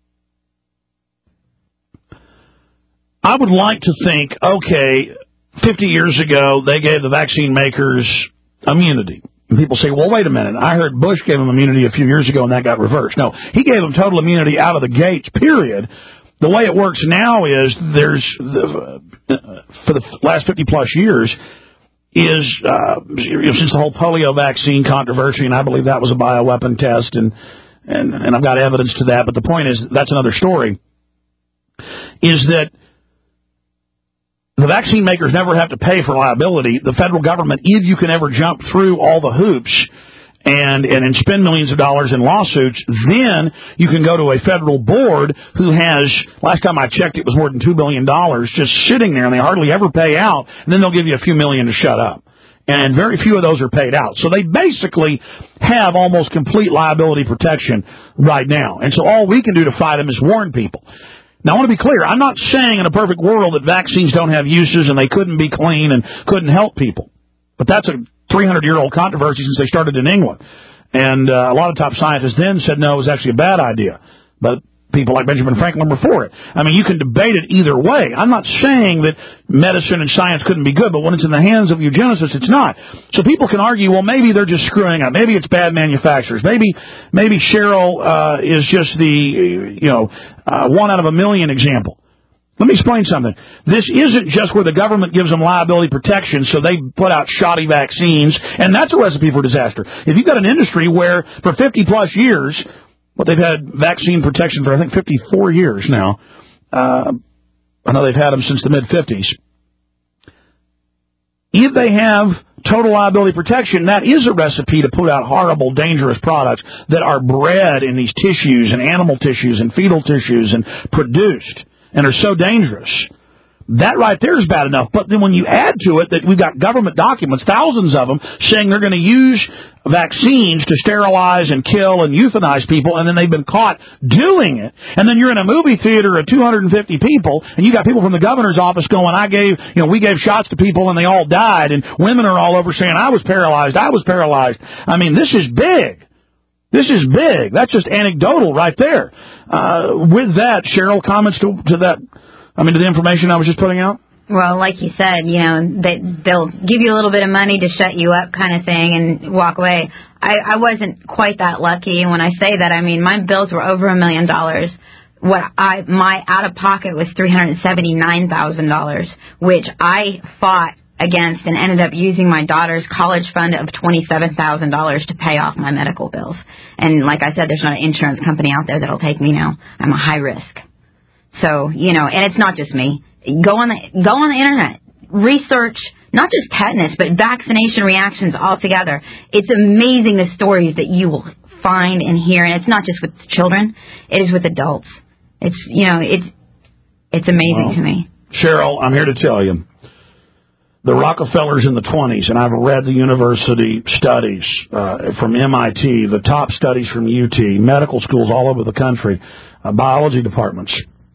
I would like to think, okay, fifty years ago, they gave the vaccine makers immunity. And people say, well, wait a minute. I heard Bush gave them immunity a few years ago, and that got reversed. No, he gave them total immunity out of the gates, period. The way it works now is there's, the, uh, for the last fifty-plus years, is uh, since the whole polio vaccine controversy, and I believe that was a bioweapon test, and, and, and I've got evidence to that, but the point is, that's another story, is that the vaccine makers never have to pay for liability. The federal government, if you can ever jump through all the hoops and, and, and spend millions of dollars in lawsuits, then you can go to a federal board who has, last time I checked, it was more than two billion dollars just sitting there, and they hardly ever pay out, and then they'll give you a few million to shut up. And very few of those are paid out. So they basically have almost complete liability protection right now. And so all we can do to fight them is warn people. Now, I want to be clear. I'm not saying in a perfect world that vaccines don't have uses and they couldn't be clean and couldn't help people. But that's a three hundred year old controversy since they started in England. And uh, a lot of top scientists then said, no, it was actually a bad idea. But people like Benjamin Franklin were for it. I mean, you can debate it either way. I'm not saying that medicine and science couldn't be good, but when it's in the hands of eugenicists, it's not. So people can argue, well, maybe they're just screwing up. Maybe it's bad manufacturers. Maybe maybe Cheryl uh, is just the, you know, uh, one out of a million example. Let me explain something. This isn't just where the government gives them liability protection so they put out shoddy vaccines, and that's a recipe for disaster. If you've got an industry where for fifty plus years, well, they've had vaccine protection for, I think, fifty-four years now. Uh, I know they've had them since the mid-fifties. If they have total liability protection, that is a recipe to put out horrible, dangerous products that are bred in these tissues and animal tissues and fetal tissues and produced and are so dangerous. That right there is bad enough. But then when you add to it that we've got government documents, thousands of them, saying they're going to use vaccines to sterilize and kill and euthanize people, and then they've been caught doing it. And then you're in a movie theater of two hundred fifty people, and you got people from the governor's office going, I gave, you know, we gave shots to people and they all died, and women are all over saying, I was paralyzed, I was paralyzed. I mean, this is big. This is big. That's just anecdotal right there. Uh, with that, Cheryl, comments to, to that, I mean, to the information I was just putting out? Well, like you said, you know, they, they'll give you a little bit of money to shut you up kind of thing and walk away. I, I wasn't quite that lucky. And when I say that, I mean, my bills were over a million dollars. What I, my out-of-pocket was three hundred seventy-nine thousand dollars, which I fought against and ended up using my daughter's college fund of twenty-seven thousand dollars to pay off my medical bills. And like I said, there's not an insurance company out there that'll take me now. I'm a high risk. So, you know, and it's not just me. Go on the, go on the internet. Research not just tetanus, but vaccination reactions altogether. It's amazing the stories that you will find and hear. And it's not just with children. It is with adults. It's, you know, it's, it's amazing well, to me. Cheryl, I'm here to tell you. The Rockefellers in the twenties, and I've read the university studies uh, from M I T, the top studies from U T, medical schools all over the country, uh, biology departments.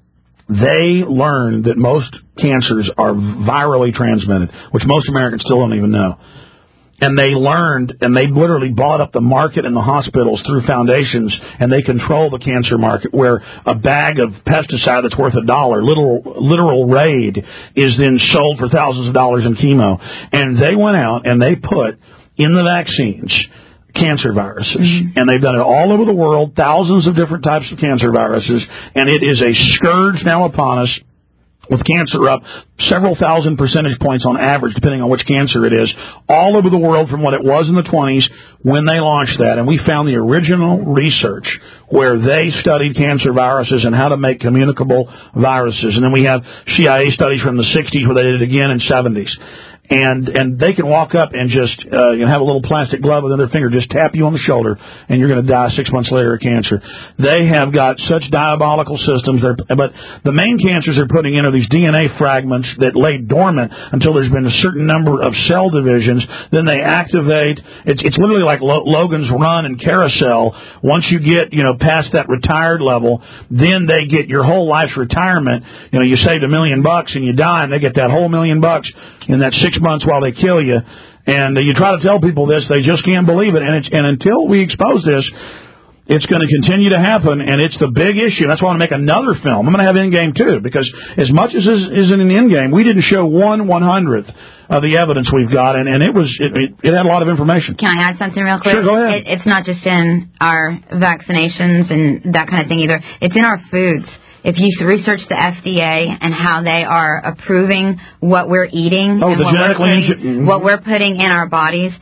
They learned that most cancers are virally transmitted, which most Americans still don't even know. And they learned, and they literally bought up the market in the hospitals through foundations, and they control the cancer market, where a bag of pesticide that's worth a dollar, literal, literal raid, is then sold for thousands of dollars in chemo. And they went out and they put in the vaccines cancer viruses. Mm-hmm. And they've done it all over the world, thousands of different types of cancer viruses, and it is a scourge now upon us, with cancer up several thousand percentage points on average, depending on which cancer it is, all over the world from what it was in the twenties when they launched that. And we found the original research where they studied cancer viruses and how to make communicable viruses. And then we have C I A studies from the sixties where they did it again in seventies. And and they can walk up and just uh, you know, have a little plastic glove within their finger, just tap you on the shoulder, and you're going to die six months later of cancer. They have got such diabolical systems. They're, but the main cancers they're putting in are these D N A fragments that lay dormant until there's been a certain number of cell divisions. Then they activate. It's it's literally like Logan's Run and Carousel. Once you get you know past that retired level, then they get your whole life's retirement. You know, you saved a million bucks and you die, and they get that whole million bucks in that six months while they kill you. And uh, you try to tell people this, they just can't believe it. And it's, and until we expose this, it's going to continue to happen, and it's the big issue. That's why I want to make another film. I'm going to have Endgame too, because as much as is, is in an Endgame, we didn't show one one hundredth of the evidence we've got, and, and it was it, it, it had a lot of information. Can I add something real quick? Sure, go ahead. It, it's not just in our vaccinations and that kind of thing either. It's in our foods. If you research the F D A and how they are approving what we're eating oh, and the what, we're putting, mm-hmm. what we're putting in our bodies,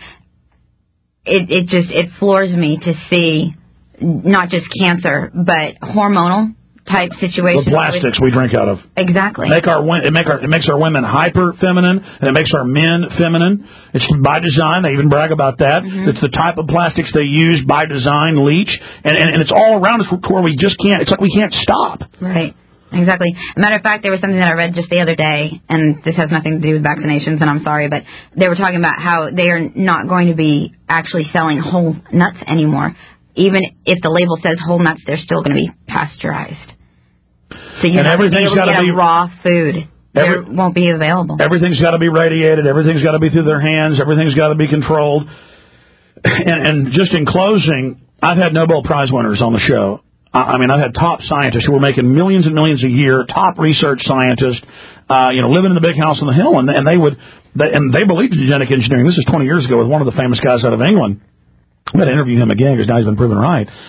it, it just it floors me to see not just cancer, but hormonal type situations. The plastics we drink out of. Exactly. Make our it make our it makes our women hyper feminine, and it makes our men feminine. It's by design. They even brag about that. Mm-hmm. It's the type of plastics they use by design, leach, and, and and it's all around us where we just can't. It's like we can't stop. Right. Exactly. Matter of fact, there was something that I read just the other day, and this has nothing to do with vaccinations, and I'm sorry, but they were talking about how they are not going to be actually selling whole nuts anymore. Even if the label says whole nuts, they're still going to be pasteurized. So you're not going to be able to get a raw food. Every, there won't be available. Everything's got to be radiated. Everything's got to be through their hands. Everything's got to be controlled. And, and just in closing, I've had Nobel Prize winners on the show. I mean, I've had top scientists who were making millions and millions a year, top research scientists, uh, you know, living in the big house on the hill, and, and they would, they, and they believed in genetic engineering. This is twenty years ago with one of the famous guys out of England. I'm going to interview him again because now he's been proven right.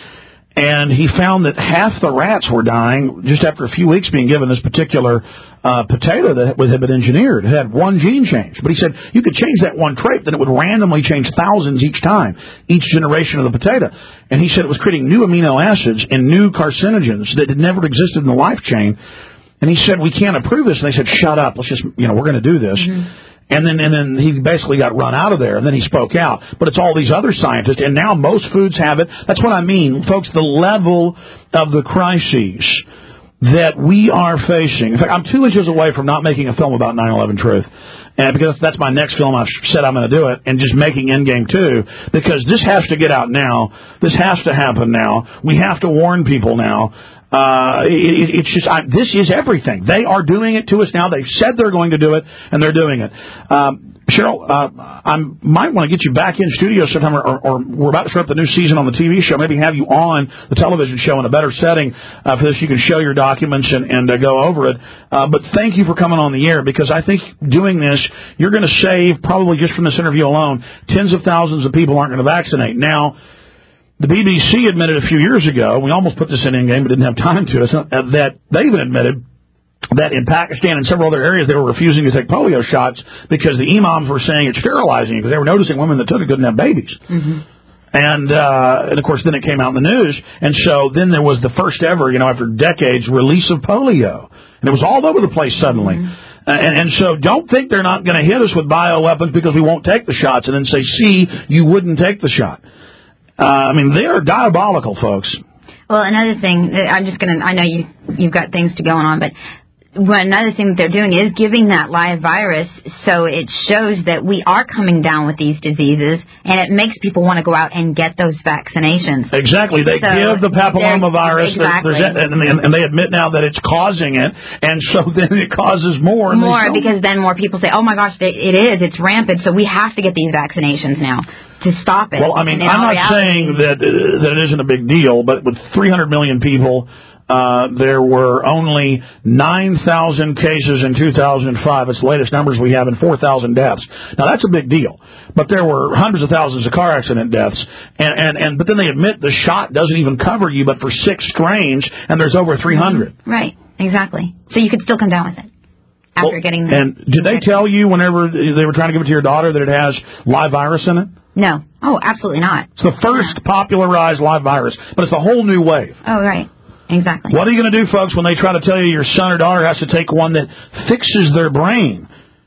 And he found that half the rats were dying just after a few weeks being given this particular uh, potato that had been engineered. It had one gene change. But he said you could change that one trait, then it would randomly change thousands each time, each generation of the potato. And he said it was creating new amino acids and new carcinogens that had never existed in the life chain. And he said, we can't approve this. And they said, shut up. Let's just, you know, we're going to do this. Mm-hmm. And then, and then he basically got run out of there, and then he spoke out. But it's all these other scientists, and now most foods have it. That's what I mean, folks, the level of the crises that we are facing. In fact, I'm two inches away from not making a film about nine eleven Truth. And because that's my next film, I've said I'm going to do it, and just making Endgame two, because this has to get out now. This has to happen now. We have to warn people now. Uh, it, it's just, I, this is everything. They are doing it to us now. They've said they're going to do it, and they're doing it. Um, Cheryl, uh, I might want to get you back in studio sometime, or, or we're about to start the new season on the T V show. Maybe have you on the television show in a better setting uh, for this. You can show your documents and, and uh, go over it. Uh, but thank you for coming on the air, because I think doing this, you're going to save, probably just from this interview alone, tens of thousands of people aren't going to vaccinate. Now, the B B C admitted a few years ago, we almost put this in Endgame but didn't have time to, that they even admitted that in Pakistan and several other areas they were refusing to take polio shots because the imams were saying it's sterilizing, because they were noticing women that took it couldn't have babies. Mm-hmm. And, uh, and, of course, then it came out in the news. And so then there was the first ever, you know, after decades, release of polio. And it was all over the place suddenly. Mm-hmm. And, and so don't think they're not going to hit us with bioweapons because we won't take the shots, and then say, see, you wouldn't take the shot. Uh, I mean, they are diabolical, folks. Well, another thing, I'm just going to, I know you, you've got things to go on, but well, another thing that they're doing is giving that live virus, so it shows that we are coming down with these diseases, and it makes people want to go out and get those vaccinations. Exactly. They so give the papillomavirus, exactly. and, and they admit now that it's causing it, and so then it causes more. And more, because then more people say, oh my gosh, it is, it's rampant, so we have to get these vaccinations now to stop it. Well, I mean, I'm not reality, saying that, uh, that it isn't a big deal, but with three hundred million people, Uh, there were only nine thousand cases in two thousand five. It's the latest numbers we have, and four thousand deaths. Now, that's a big deal. But there were hundreds of thousands of car accident deaths. And, and, and but then they admit the shot doesn't even cover you, but for six strains, and there's over three hundred. Right, exactly. So you could still come down with it after well, getting the... And did they tell you whenever they were trying to give it to your daughter that it has live virus in it? No. Oh, absolutely not. It's the first no. popularized live virus, but it's a whole new wave. Oh, right. Exactly. What are you going to do, folks, when they try to tell you your son or daughter has to take one that fixes their brain?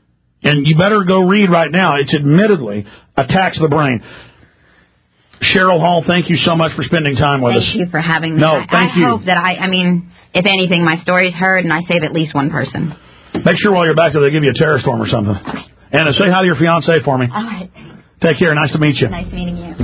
And you better go read right now. It's admittedly attacks the brain. Cheryl Hall, thank you so much for spending time with thank us. Thank you for having me. No, I, thank I you. I hope that I, I mean, if anything, my story's heard and I save at least one person. Make sure while you're back there they give you a terror storm or something. Okay. Anna, say hi to your fiancé for me. All right. Take care. Nice to meet you. Nice meeting you.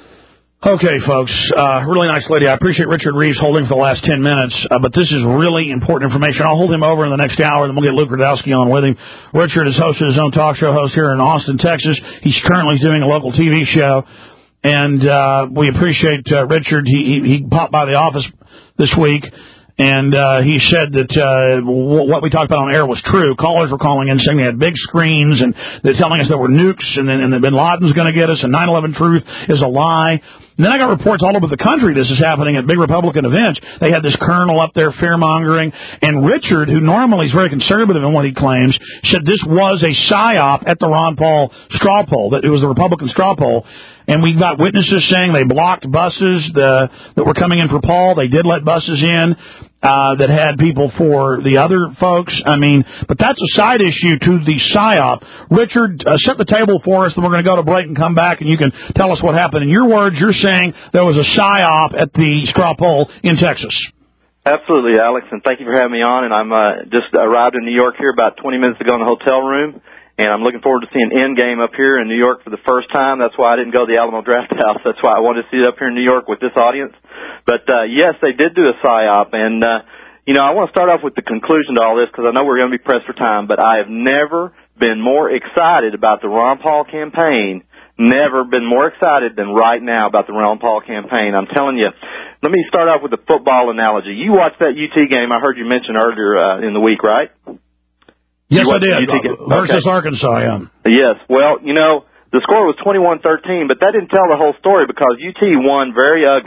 Okay, folks, uh, really nice lady. I appreciate Richard Reeves holding for the last ten minutes, uh, but this is really important information. I'll hold him over in the next hour, then we'll get Luke Rudowski on with him. Richard has hosted his own talk show host here in Austin, Texas. He's currently doing a local T V show, and uh, we appreciate uh, Richard. He, he, he popped by the office this week, and uh, he said that uh, w- what we talked about on air was true. Callers were calling in saying they had big screens, and they're telling us there were nukes, and then and the Bin Laden's going to get us, and nine eleven Truth is a lie. And then I got reports all over the country this is happening at big Republican events. They had this colonel up there fear-mongering, and Richard, who normally is very conservative in what he claims, said this was a psyop at the Ron Paul straw poll, that it was the Republican straw poll. And we got witnesses saying they blocked buses the, that were coming in for Paul. They did let buses in uh, that had people for the other folks. I mean, but that's a side issue to the psyop. Richard, uh, set the table for us, then we're going to go to break and come back, and you can tell us what happened. In your words, you're saying there was a psyop at the straw poll in Texas. Absolutely, Alex, and thank you for having me on. And I'm uh, just arrived in New York here about twenty minutes ago in the hotel room. And I'm looking forward to seeing Endgame up here in New York for the first time. That's why I didn't go to the Alamo Drafthouse. That's why I wanted to see it up here in New York with this audience. But, uh, yes, they did do a psyop. And, uh, you know, I want to start off with the conclusion to all this because I know we're going to be pressed for time. But I have never been more excited about the Ron Paul campaign, never been more excited than right now about the Ron Paul campaign. I'm telling you. Let me start off with the football analogy. You watched that U T game I heard you mention earlier uh, in the week, right? Yes, I did. Uh, versus okay. Arkansas, yeah. Yes. Well, you know, the score was twenty-one thirteen, but that didn't tell the whole story because U T won very ugly.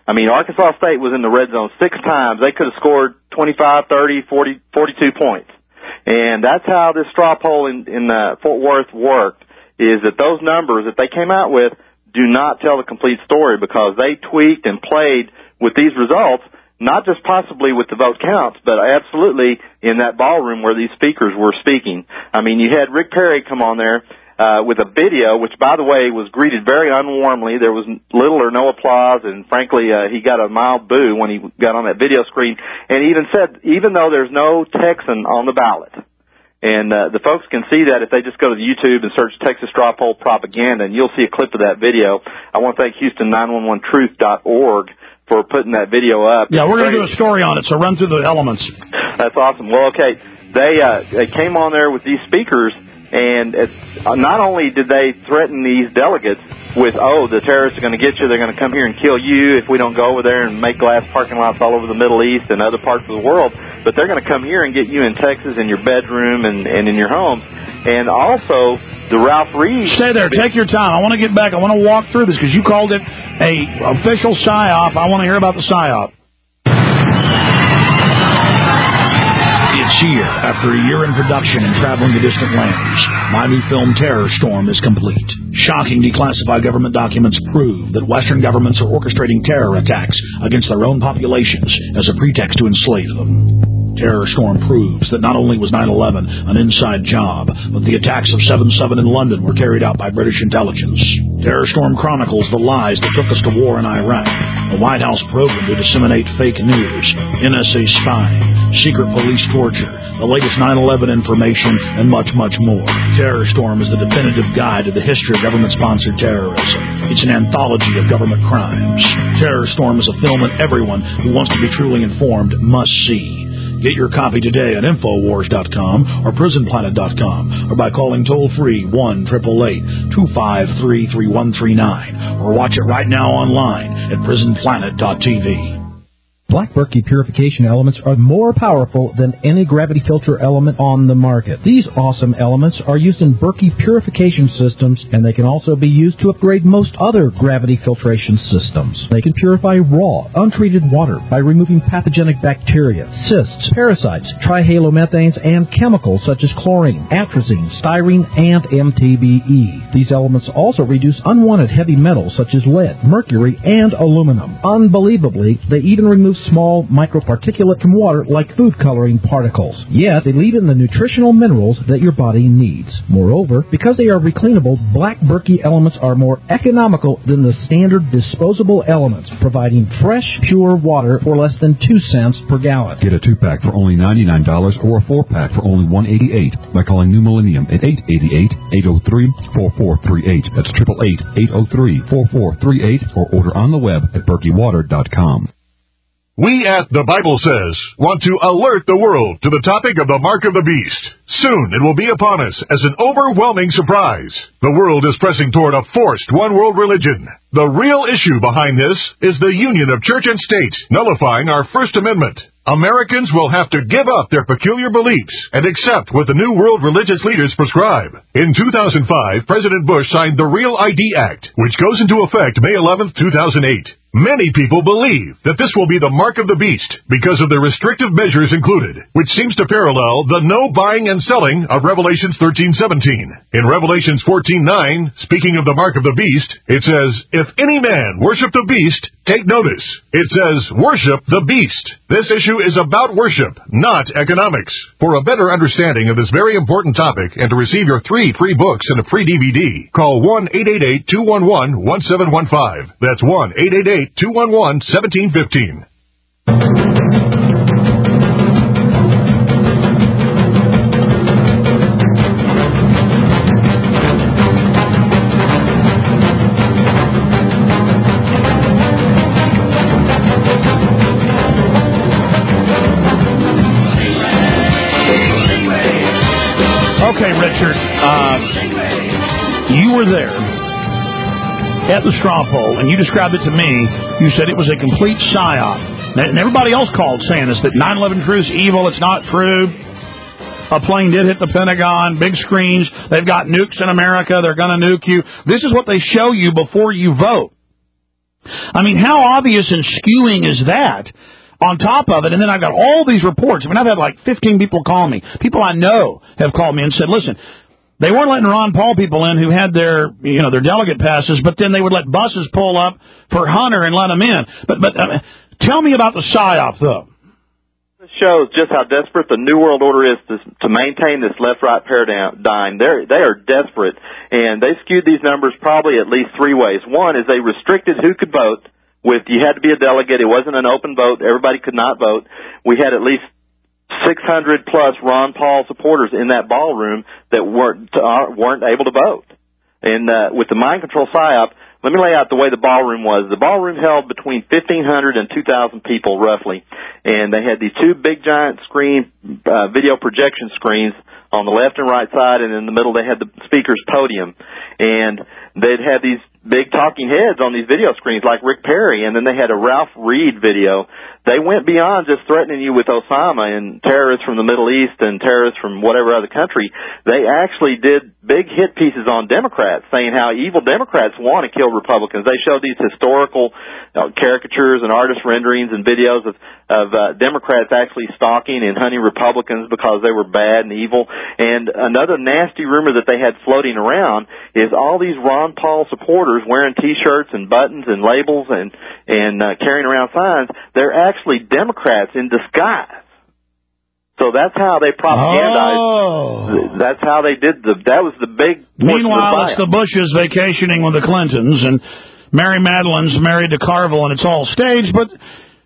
I mean, Arkansas State was in the red zone six times. They could have scored twenty-five, thirty, forty, forty-two points. And that's how this straw poll in, in uh, Fort Worth worked, is that those numbers that they came out with do not tell the complete story, because they tweaked and played with these results, not just possibly with the vote counts, but absolutely in that ballroom where these speakers were speaking. I mean, you had Rick Perry come on there uh, with a video, which, by the way, was greeted very unwarmly. There was little or no applause, and frankly, uh, he got a mild boo when he got on that video screen. And he even said, even though there's no Texan on the ballot, and uh, the folks can see that if they just go to YouTube and search Texas Straw Poll Propaganda, and you'll see a clip of that video. I want to thank Houston nine one one truth dot org for putting that video up. Yeah, we're going to do a story on it, so run through the elements. That's awesome. Well, okay, they uh, they came on there with these speakers, and it's, uh, not only did they threaten these delegates with, oh, the terrorists are going to get you, they're going to come here and kill you if we don't go over there and make glass parking lots all over the Middle East and other parts of the world, but they're going to come here and get you in Texas in your bedroom and, and in your homes. And also, the Ralph Reed... Stay there. Take your time. I want to get back. I want to walk through this because you called it a official psyop. I want to hear about the psyop. It's here. After a year in production and traveling to distant lands, my new film Terror Storm is complete. Shocking declassified government documents prove that Western governments are orchestrating terror attacks against their own populations as a pretext to enslave them. Terror Storm proves that not only was nine eleven an inside job, but the attacks of seven seven in London were carried out by British intelligence. Terror Storm chronicles the lies that took us to war in Iraq, the White House program to disseminate fake news, N S A spying, secret police torture, the latest nine eleven information, and much, much more. Terror Storm is the definitive guide to the history of government-sponsored terrorism. It's an anthology of government crimes. Terror Storm is a film that everyone who wants to be truly informed must see. Get your copy today at Infowars dot com or Prison Planet dot com, or by calling toll-free one eight eight eight, two five three, three one three nine, or watch it right now online at Prison Planet dot T V. Black Berkey purification elements are more powerful than any gravity filter element on the market. These awesome elements are used in Berkey purification systems, and they can also be used to upgrade most other gravity filtration systems. They can purify raw, untreated water by removing pathogenic bacteria, cysts, parasites, trihalomethanes, and chemicals such as chlorine, atrazine, styrene, and M T B E. These elements also reduce unwanted heavy metals such as lead, mercury, and aluminum. Unbelievably, they even remove small microparticulate from water like food coloring particles. Yet, they leave in the nutritional minerals that your body needs. Moreover, because they are recleanable, Black Berkey elements are more economical than the standard disposable elements, providing fresh, pure water for less than two cents per gallon. Get a two-pack for only ninety-nine dollars or a four-pack for only one hundred eighty-eight dollars by calling New Millennium at eight eight eight, eight oh three, four four three eight. That's eight eight eight, eight oh three, four four three eight, or order on the web at berkey water dot com. We at The Bible Says want to alert the world to the topic of the Mark of the Beast. Soon it will be upon us as an overwhelming surprise. The world is pressing toward a forced one-world religion. The real issue behind this is the union of church and state, nullifying our First Amendment. Americans will have to give up their peculiar beliefs and accept what the new world religious leaders prescribe. In two thousand five, President Bush signed the Real I D Act, which goes into effect May eleventh, two thousand eight. Many people believe that this will be the mark of the beast because of the restrictive measures included, which seems to parallel the no buying and selling of Revelations thirteen seventeen. In Revelations fourteen nine, speaking of the mark of the beast, it says, "If any man worship the beast, take notice." It says, "Worship the beast." This issue is about worship, not economics. For a better understanding of this very important topic and to receive your three free books and a free D V D, call one eight eight eight, two one one, one seven one five. That's one eight eight eight, two one one, one seven one five. Okay, Richard, uh, you were there at the straw poll, and you described it to me. You said it was a complete psyop. And everybody else called saying this, that nine eleven truth's evil, it's not true. A plane did hit the Pentagon, big screens, they've got nukes in America, they're going to nuke you. This is what they show you before you vote. I mean, how obvious and skewing is that? On top of it, and then I've got all these reports. I mean, I've had like fifteen people call me. People I know have called me and said, listen, they weren't letting Ron Paul people in who had their, you know, their delegate passes, but then they would let buses pull up for Hunter and let them in. But, but uh, tell me about the psyop, though. This shows just how desperate the New World Order is to, to maintain this left-right paradigm. They're, they are desperate, and they skewed these numbers probably at least three ways. One is they restricted who could vote. With you had to be a delegate. It wasn't an open vote. Everybody could not vote. We had at least six hundred plus Ron Paul supporters in that ballroom that weren't uh, weren't able to vote. And uh, with the mind control psyop, let me lay out the way the ballroom was. The ballroom held between fifteen hundred and two thousand people roughly, and they had these two big giant screen uh, video projection screens on the left and right side, and in the middle they had the speaker's podium, and they'd have these big talking heads on these video screens like Rick Perry, and then they had a Ralph Reed video. They went beyond just threatening you with Osama and terrorists from the Middle East and terrorists from whatever other country. They actually did big hit pieces on Democrats, saying how evil Democrats want to kill Republicans. They showed these historical uh, caricatures and artist renderings and videos of, of uh, Democrats actually stalking and hunting Republicans because they were bad and evil. And another nasty rumor that they had floating around is all these Ron Paul supporters wearing T-shirts and buttons and labels and, and uh, carrying around signs. They're actually Democrats in disguise. So that's how they propagandized. Oh. That's how they did the. That was the big. Meanwhile, it's the Bushes vacationing with the Clintons, and Mary Madeline's married to Carville, and it's all staged. But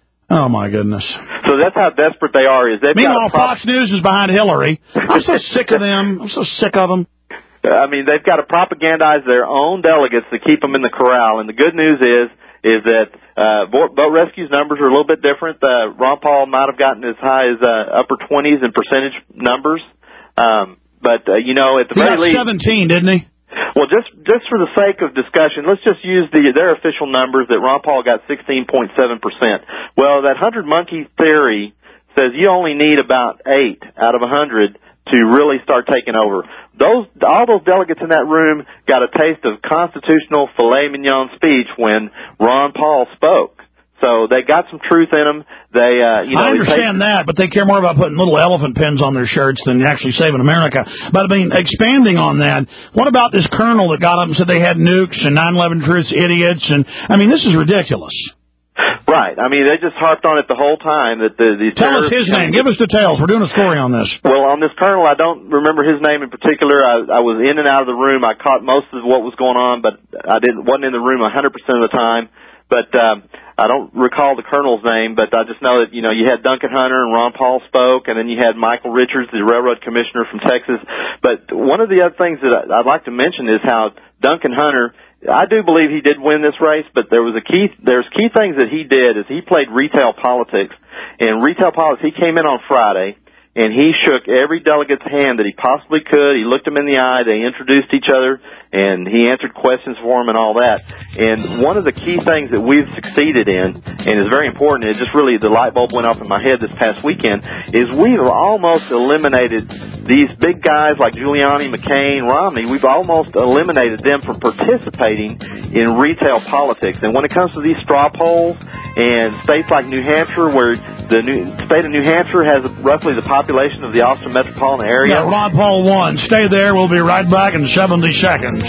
oh my goodness! So that's how desperate they are. Is they? Meanwhile, Fox News is behind Hillary. I'm so sick of them. I'm so sick of them. I mean, they've got to propagandize their own delegates to keep them in the corral. And the good news is, is that uh, Boat Rescue's numbers are a little bit different. Uh, Ron Paul might have gotten as high as uh, upper twenties in percentage numbers. Um, but, uh, you know, at the he very got least... seventeen, didn't he? Well, just just for the sake of discussion, let's just use the their official numbers that Ron Paul got sixteen point seven percent. Well, that hundred monkey theory says you only need about eight out of a hundred to really start taking over. Those all those delegates in that room got a taste of constitutional filet mignon speech when Ron Paul spoke. So they got some truth in them. They, uh, you know, I understand that, but they care more about putting little elephant pins on their shirts than actually saving America. But I mean, expanding on that, what about this colonel that got up and said they had nukes and nine eleven truths idiots? And I mean, this is ridiculous. Right. I mean, they just harped on it the whole time. That the, these Tell us his name. Give us details. We're doing a story on this. Well, on this colonel, I don't remember his name in particular. I, I was in and out of the room. I caught most of what was going on, but I didn't wasn't in the room one hundred percent of the time. But um, I don't recall the colonel's name, but I just know that, you know, you had Duncan Hunter and Ron Paul spoke, and then you had Michael Richards, the railroad commissioner from Texas. But one of the other things that I'd like to mention is how Duncan Hunter, I do believe he did win this race, but there was a key, there's key things that he did is he played retail politics. And retail politics, he came in on Friday, and he shook every delegate's hand that he possibly could. He looked them in the eye. They introduced each other, and he answered questions for them and all that. And one of the key things that we've succeeded in, and is very important, it just really, the light bulb went off in my head this past weekend, is we've almost eliminated these big guys like Giuliani, McCain, Romney. We've almost eliminated them from participating in retail politics. And when it comes to these straw polls and states like New Hampshire, where the new, state of New Hampshire has roughly the population of the Austin metropolitan area. Yeah, Ron Paul won. Stay there. We'll be right back in seventy seconds.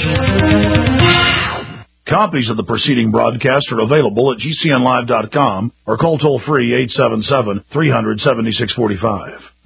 Copies of the preceding broadcast are available at G C N live dot com or call toll free eight seven seven, three hundred, seventy-six forty-five.